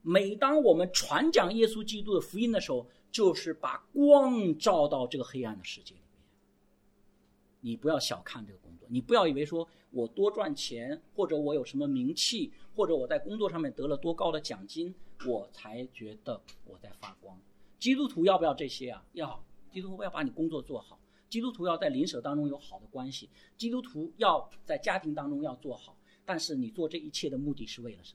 每当我们传讲耶稣基督的福音的时候，就是把光照到这个黑暗的世界里面。你不要小看这个工作，你不要以为说我多赚钱，或者我有什么名气，或者我在工作上面得了多高的奖金，我才觉得我在发光。基督徒要不要这些啊？要。基督徒要把你工作做好，基督徒要在邻舍当中有好的关系，基督徒要在家庭当中要做好。但是你做这一切的目的是为了什么？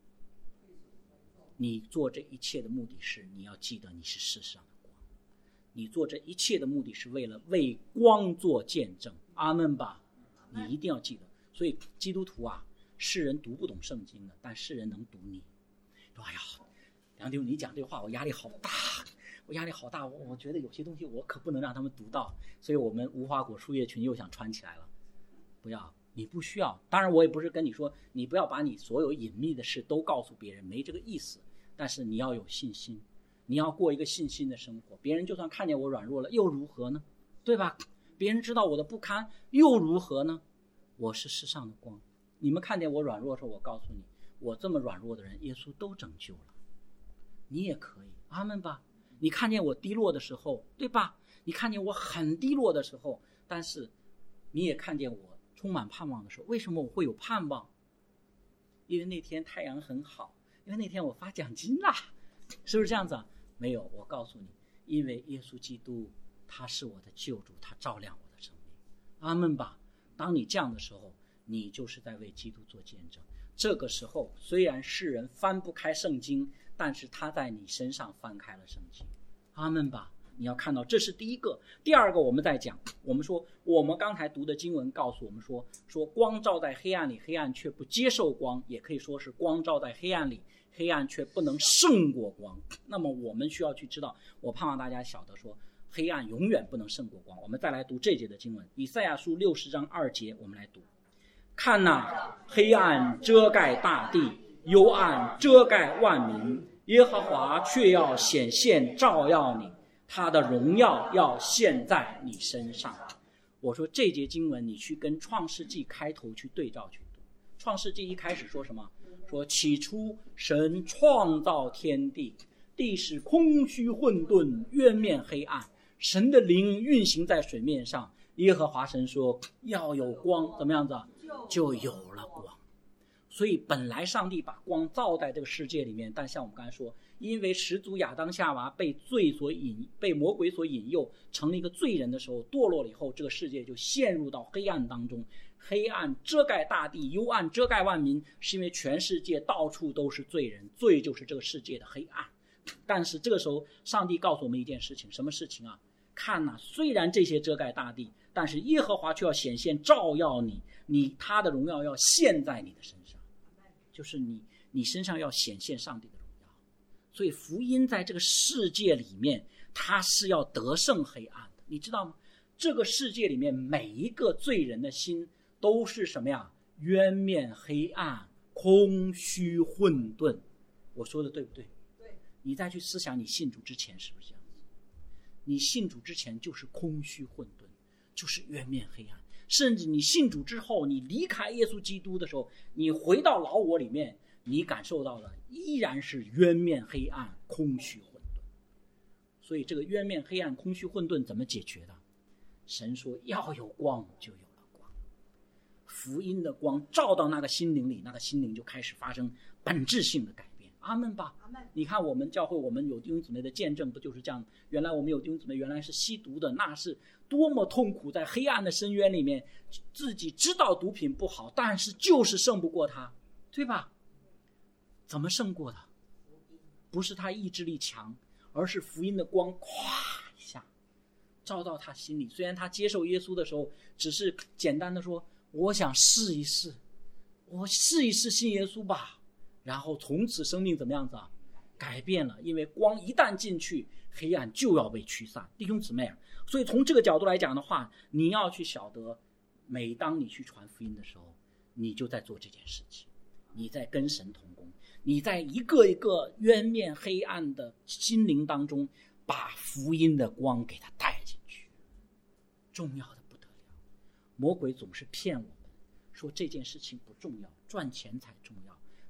你做这一切的目的是你要记得你是世上的光，你做这一切的目的是为了为光做见证。阿们吧，你一定要记得。所以基督徒啊，世人读不懂圣经的，但世人能读你。说哎呀，梁弟兄你讲这话我压力好大，我压力好大，我我觉得有些东西我可不能让他们读到，所以我们无花果树叶群又想穿起来了。不要，你不需要。当然我也不是跟你说你不要把你所有隐秘的事都告诉别人，没这个意思。但是你要有信心，你要过一个信心的生活。别人就算看见我软弱了又如何呢？对吧？别人知道我的不堪又如何呢？我是世上的光。你们看见我软弱的时候，我告诉你，我这么软弱的人耶稣都拯救了，你也可以。阿们吧。你看见我低落的时候，对吧？你看见我很低落的时候，但是你也看见我充满盼望的时候。为什么我会有盼望？因为那天太阳很好，因为那天我发奖金啦，是不是这样子啊？没有，我告诉你，因为耶稣基督他是我的救主，他照亮我的生命。阿们吧。当你这样的时候，你就是在为基督做见证。这个时候虽然世人翻不开圣经，但是他在你身上翻开了圣经。阿们吧。你要看到这是第一个。第二个我们在讲，我们说我们刚才读的经文告诉我们说，说光照在黑暗里，黑暗却不接受光，也可以说是光照在黑暗里，黑暗却不能胜过光。那么我们需要去知道，我盼望大家晓得说黑暗永远不能胜过光。我们再来读这节的经文，以赛亚书六十章二节，我们来读。看哪，黑暗遮盖大地，幽暗遮盖万民，耶和华却要显现照耀你，他的荣耀要现在你身上。我说这节经文你去跟创世纪开头去对照去读。创世纪一开始说什么？说起初神创造天地，地是空虚混沌，渊面黑暗，神的灵运行在水面上。耶和华神说要有光，怎么样子啊？就有了光。所以本来上帝把光造在这个世界里面，但像我们刚才说，因为始祖亚当夏娃被罪所引，被魔鬼所引诱，成了一个罪人的时候，堕落了以后，这个世界就陷入到黑暗当中。黑暗遮盖大地，幽暗遮盖万民，是因为全世界到处都是罪人，罪就是这个世界的黑暗。但是这个时候上帝告诉我们一件事情，什么事情啊？看哪、啊，虽然这些遮盖大地，但是耶和华却要显现照耀你，你他的荣耀要现在你的身上，就是你你身上要显现上帝的荣耀。所以福音在这个世界里面，它是要得胜黑暗的，你知道吗？这个世界里面每一个罪人的心都是什么呀？渊面黑暗，空虚混沌。我说的对不对？ 对。 你再去思想你信主之前是不是这样子？你信主之前就是空虚混沌，就是渊面黑暗。甚至你信主之后，你离开耶稣基督的时候，你回到老我里面，你感受到的依然是渊面黑暗，空虚混沌。所以这个渊面黑暗，空虚混沌怎么解决的？神说要有光，就有了光。福音的光照到那个心灵里，那个心灵就开始发生本质性的改变。阿们吧。 阿们。 你看我们教会，我们有弟兄姊妹的见证，不就是这样？原来我们有弟兄姊妹原来是吸毒的，那是多么痛苦，在黑暗的深渊里面，自己知道毒品不好，但是就是胜不过他，对吧？怎么胜过的？不是他意志力强，而是福音的光咵一下照到他心里。虽然他接受耶稣的时候只是简单的说我想试一试，我试一试信耶稣吧，然后从此生命怎么样子啊？改变了。因为光一旦进去，黑暗就要被驱散。弟兄姊妹啊，所以从这个角度来讲的话，你要去晓得，每当你去传福音的时候，你就在做这件事情，你在跟神同工，你在一个一个渊面黑暗的心灵当中，把福音的光给它带进去，重要的不得了。魔鬼总是骗我们说这件事情不重要，赚钱才重要，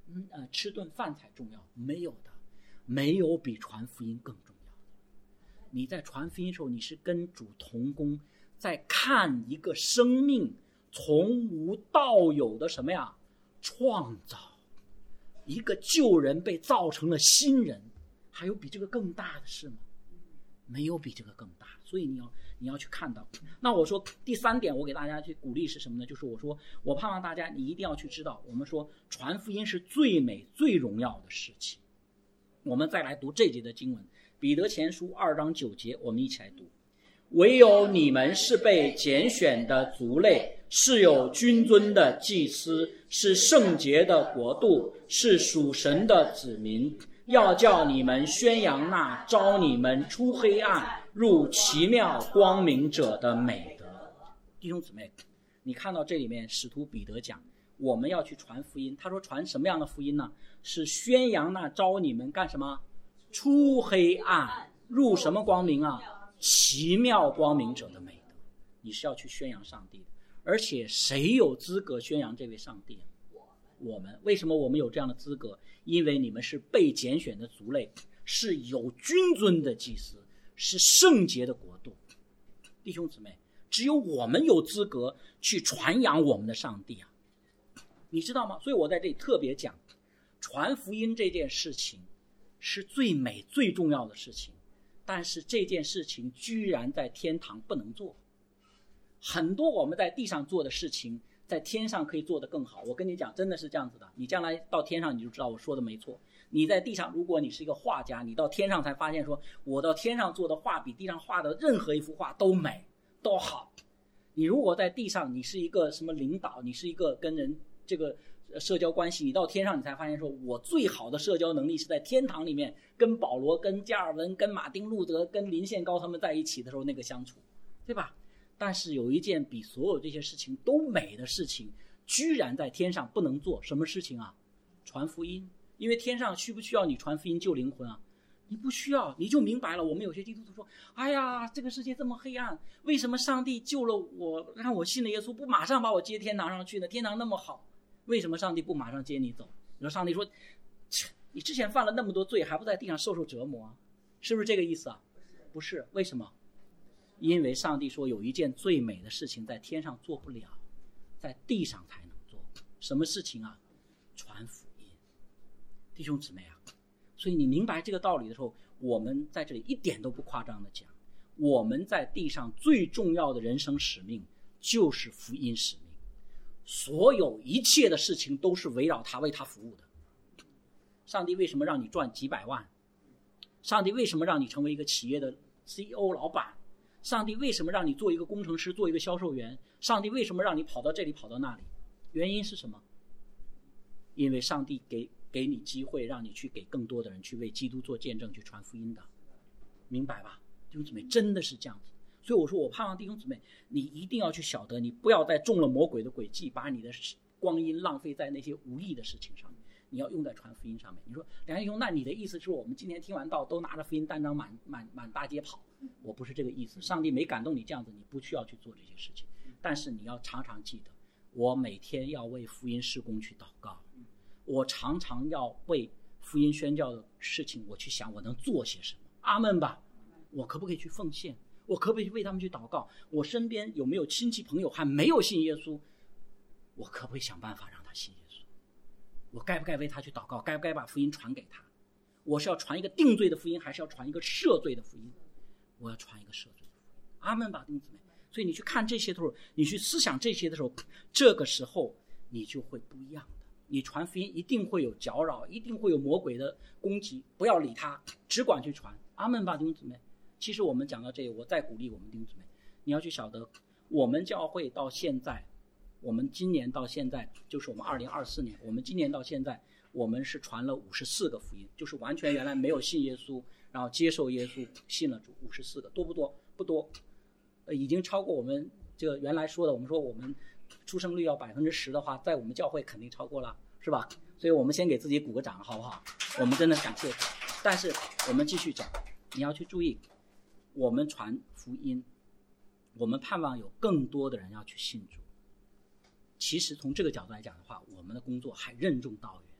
嗯呃吃顿饭才重要，没有的，没有比传福音更重要的。你在传福音的时候，你是跟主同工，在看一个生命从无到有的什么呀创造，一个旧人被造成了新人，还有比这个更大的事吗？没有比这个更大。所以你要你要去看到。那我说第三点，我给大家去鼓励是什么呢？就是我说我盼望大家你一定要去知道，我们说传福音是最美最荣耀的事情。我们再来读这节的经文，彼得前书二章九节，我们一起来读。唯有你们是被拣选的族类，是有君尊的祭司，是圣洁的国度，是属神的子民，要叫你们宣扬那召你们出黑暗入奇妙光明者的美德。弟兄姊妹，你看到这里面使徒彼得讲我们要去传福音，他说传什么样的福音呢？是宣扬那召你们干什么？出黑暗入什么光明啊？奇妙光明者的美德。你是要去宣扬上帝的，而且谁有资格宣扬这位上帝？我们。为什么我们有这样的资格？因为你们是被拣选的族类，是有君尊的祭司，是圣洁的国度。弟兄姊妹，只有我们有资格去传扬我们的上帝啊，你知道吗？所以我在这里特别讲，传福音这件事情是最美最重要的事情，但是这件事情居然在天堂不能做。很多我们在地上做的事情在天上可以做得更好。我跟你讲，真的是这样子的，你将来到天上你就知道我说的没错。你在地上，如果你是一个画家，你到天上才发现说我到天上做的画比地上画的任何一幅画都美都好。你如果在地上你是一个什么领导，你是一个跟人这个社交关系，你到天上你才发现说我最好的社交能力是在天堂里面跟保罗跟加尔文跟马丁路德跟林献高他们在一起的时候那个相处，对吧？但是有一件比所有这些事情都美的事情居然在天上不能做。什么事情啊？传福音。因为天上需不需要你传福音救灵魂啊？你不需要。你就明白了。我们有些基督徒说，哎呀，这个世界这么黑暗，为什么上帝救了我，让我信了耶稣，不马上把我接天堂上去呢？天堂那么好，为什么上帝不马上接你走？你说上帝说，你之前犯了那么多罪，还不在地上受受折磨啊？是不是这个意思啊？不是。为什么？因为上帝说有一件最美的事情在天上做不了，在地上才能做。什么事情啊？传福音。弟兄姊妹啊，所以你明白这个道理的时候，我们在这里一点都不夸张的讲，我们在地上最重要的人生使命就是福音使命，所有一切的事情都是围绕他为他服务的。上帝为什么让你赚几百万？上帝为什么让你成为一个企业的 C E O 老板？上帝为什么让你做一个工程师，做一个销售员？上帝为什么让你跑到这里跑到那里？原因是什么？因为上帝给给你机会，让你去给更多的人去为基督做见证，去传福音的，明白吧？弟兄姊妹，真的是这样子。所以我说我盼望弟兄姊妹你一定要去晓得，你不要再中了魔鬼的诡计，把你的光阴浪费在那些无益的事情上面，你要用在传福音上面。你说梁义兄，那你的意思是我们今天听完道都拿着福音单张满满满大街跑？我不是这个意思。上帝没感动你这样子，你不需要去做这些事情。但是你要常常记得，我每天要为福音事工去祷告，我常常要为福音宣教的事情我去想我能做些什么。阿们吧。我可不可以去奉献？我可不可以为他们去祷告？我身边有没有亲戚朋友还没有信耶稣？我可不可以想办法让他信耶稣？我该不该为他去祷告？该不该把福音传给他？我是要传一个定罪的福音，还是要传一个赦罪的福音？我要传一个赦罪的福音。阿们吧，弟兄姊妹。所以你去看这些的时候，你去思想这些的时候，这个时候你就会不一样的。你传福音一定会有搅扰，一定会有魔鬼的攻击，不要理他，只管去传。阿们吧，弟兄姊妹。其实我们讲到这里，我再鼓励我们弟兄姊妹，你要去晓得，我们教会到现在，我们今年到现在，就是我们二零二四年，我们今年到现在，我们是传了五十四个福音，就是完全原来没有信耶稣，然后接受耶稣，信了主，五十四个，多不多？不多，呃，已经超过我们这个原来说的，我们说我们出生率要百分之十的话，在我们教会肯定超过了，是吧？所以我们先给自己鼓个掌，好不好？我们真的感谢。但是我们继续讲，你要去注意。我们传福音，我们盼望有更多的人要去信主。其实从这个角度来讲的话，我们的工作还任重道远。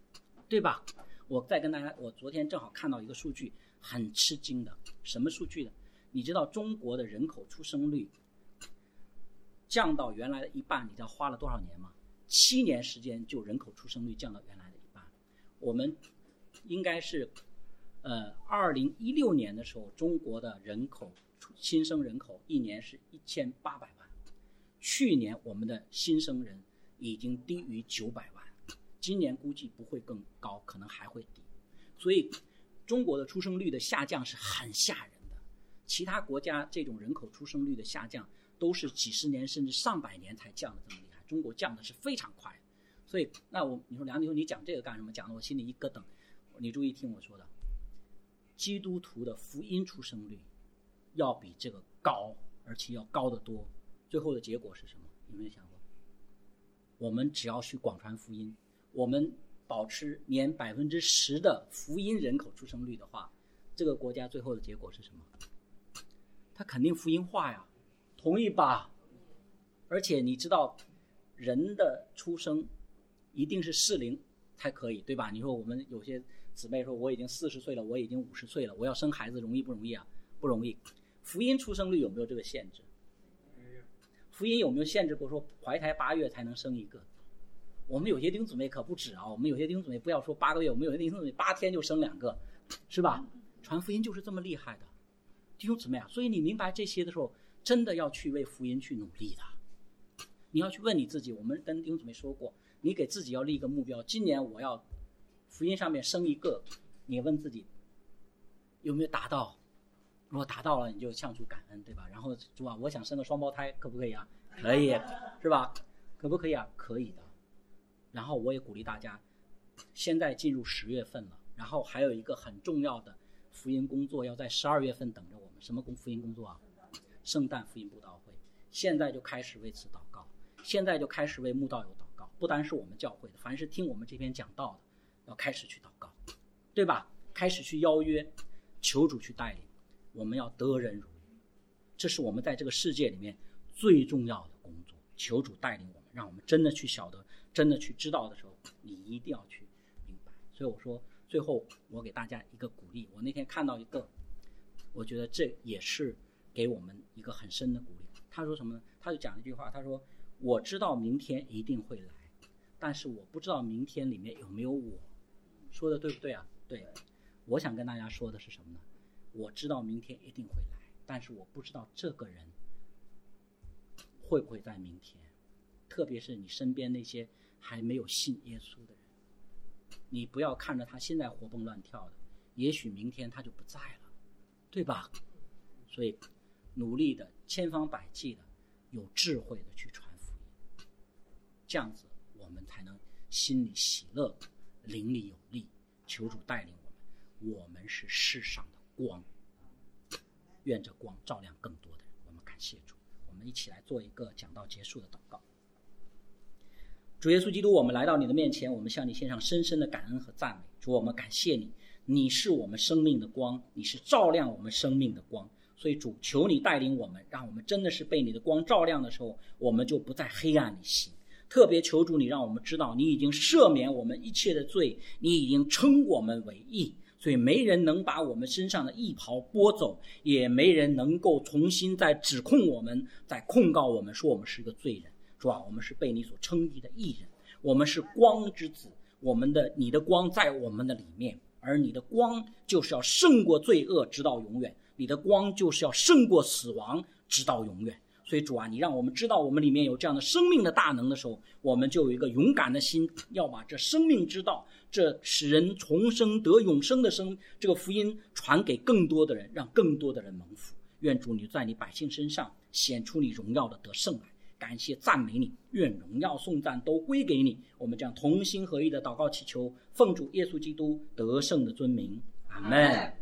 对吧？我再跟大家，我昨天正好看到一个数据，很吃惊的。什么数据呢？你知道中国的人口出生率降到原来的一半，你知道花了多少年吗？七年时间就人口出生率降到原来的一半。我们应该是呃二零一六年的时候，中国的人口新生人口一年是一千八百万，去年我们的新生人已经低于九百万，今年估计不会更高，可能还会低。所以中国的出生率的下降是很吓人的，其他国家这种人口出生率的下降都是几十年甚至上百年才降的这么厉害，中国降的是非常快。所以那我你说梁弟兄你讲这个干什么？讲的我心里一咯噔。你注意听我说的，基督徒的福音出生率要比这个高，而且要高得多。最后的结果是什么？有没有想过？我们只要去广传福音，我们保持年百分之十的福音人口出生率的话，这个国家最后的结果是什么？它肯定福音化呀，同意吧？而且你知道，人的出生一定是适龄才可以，对吧？你说我们有些姊妹说我已经四十岁了，我已经五十岁了，我要生孩子容易不容易啊？不容易。福音出生率有没有这个限制？福音有没有限制过说怀胎八月才能生一个？我们有些弟兄姊妹可不止啊，我们有些弟兄姊妹不要说八个月，我们有些弟兄姊妹八天就生两个，是吧？传福音就是这么厉害的，弟兄姊妹啊！所以你明白这些的时候，真的要去为福音去努力的。你要去问你自己，我们跟弟兄姊妹说过，你给自己要立一个目标，今年我要福音上面生一个，你问自己有没有达到？如果达到了，你就向主感恩，对吧？然后主啊，我想生个双胞胎，可不可以啊？可以，是吧？可不可以啊？可以的。然后我也鼓励大家，现在进入十月份了，然后还有一个很重要的福音工作要在十二月份等着我们。什么福音工作啊？圣诞福音布道会。现在就开始为此祷告，现在就开始为慕道友祷告。不单是我们教会的，凡是听我们这篇讲道的，要开始去祷告，对吧？开始去邀约，求主去带领。我们要得人如鱼，这是我们在这个世界里面最重要的工作。求主带领我们，让我们真的去晓得，真的去知道的时候，你一定要去明白。所以我说，最后我给大家一个鼓励。我那天看到一个，我觉得这也是给我们一个很深的鼓励。他说什么呢？他就讲了一句话，他说：“我知道明天一定会来，但是我不知道明天里面有没有我。”说的对不对啊？对。我想跟大家说的是什么呢？我知道明天一定会来，但是我不知道这个人会不会在明天。特别是你身边那些还没有信耶稣的人，你不要看着他现在活蹦乱跳的，也许明天他就不在了，对吧？所以努力的，千方百计的，有智慧的去传福音，这样子我们才能心里喜乐，灵里有力。求主带领我们，我们是世上的光，愿这光照亮更多的人。我们感谢主，我们一起来做一个讲道结束的祷告。主耶稣基督，我们来到你的面前，我们向你献上深深的感恩和赞美。主，我们感谢你，你是我们生命的光，你是照亮我们生命的光。所以主，求你带领我们，让我们真的是被你的光照亮的时候，我们就不在黑暗里行。特别求主你让我们知道，你已经赦免我们一切的罪，你已经称我们为义。所以没人能把我们身上的义袍剥走，也没人能够重新再指控我们，再控告我们说我们是个罪人。主啊，我们是被你所称义的义人，我们是光之子，我们的你的光在我们的里面，而你的光就是要胜过罪恶直到永远，你的光就是要胜过死亡直到永远。所以主啊，你让我们知道我们里面有这样的生命的大能的时候，我们就有一个勇敢的心，要把这生命之道，这使人重生得永生的生这个福音传给更多的人，让更多的人蒙福。愿主你在你百姓身上显出你荣耀的得胜来。感谢赞美你，愿荣耀颂赞都归给你。我们将同心合意的祷告祈求，奉主耶稣基督得胜的尊名，阿们。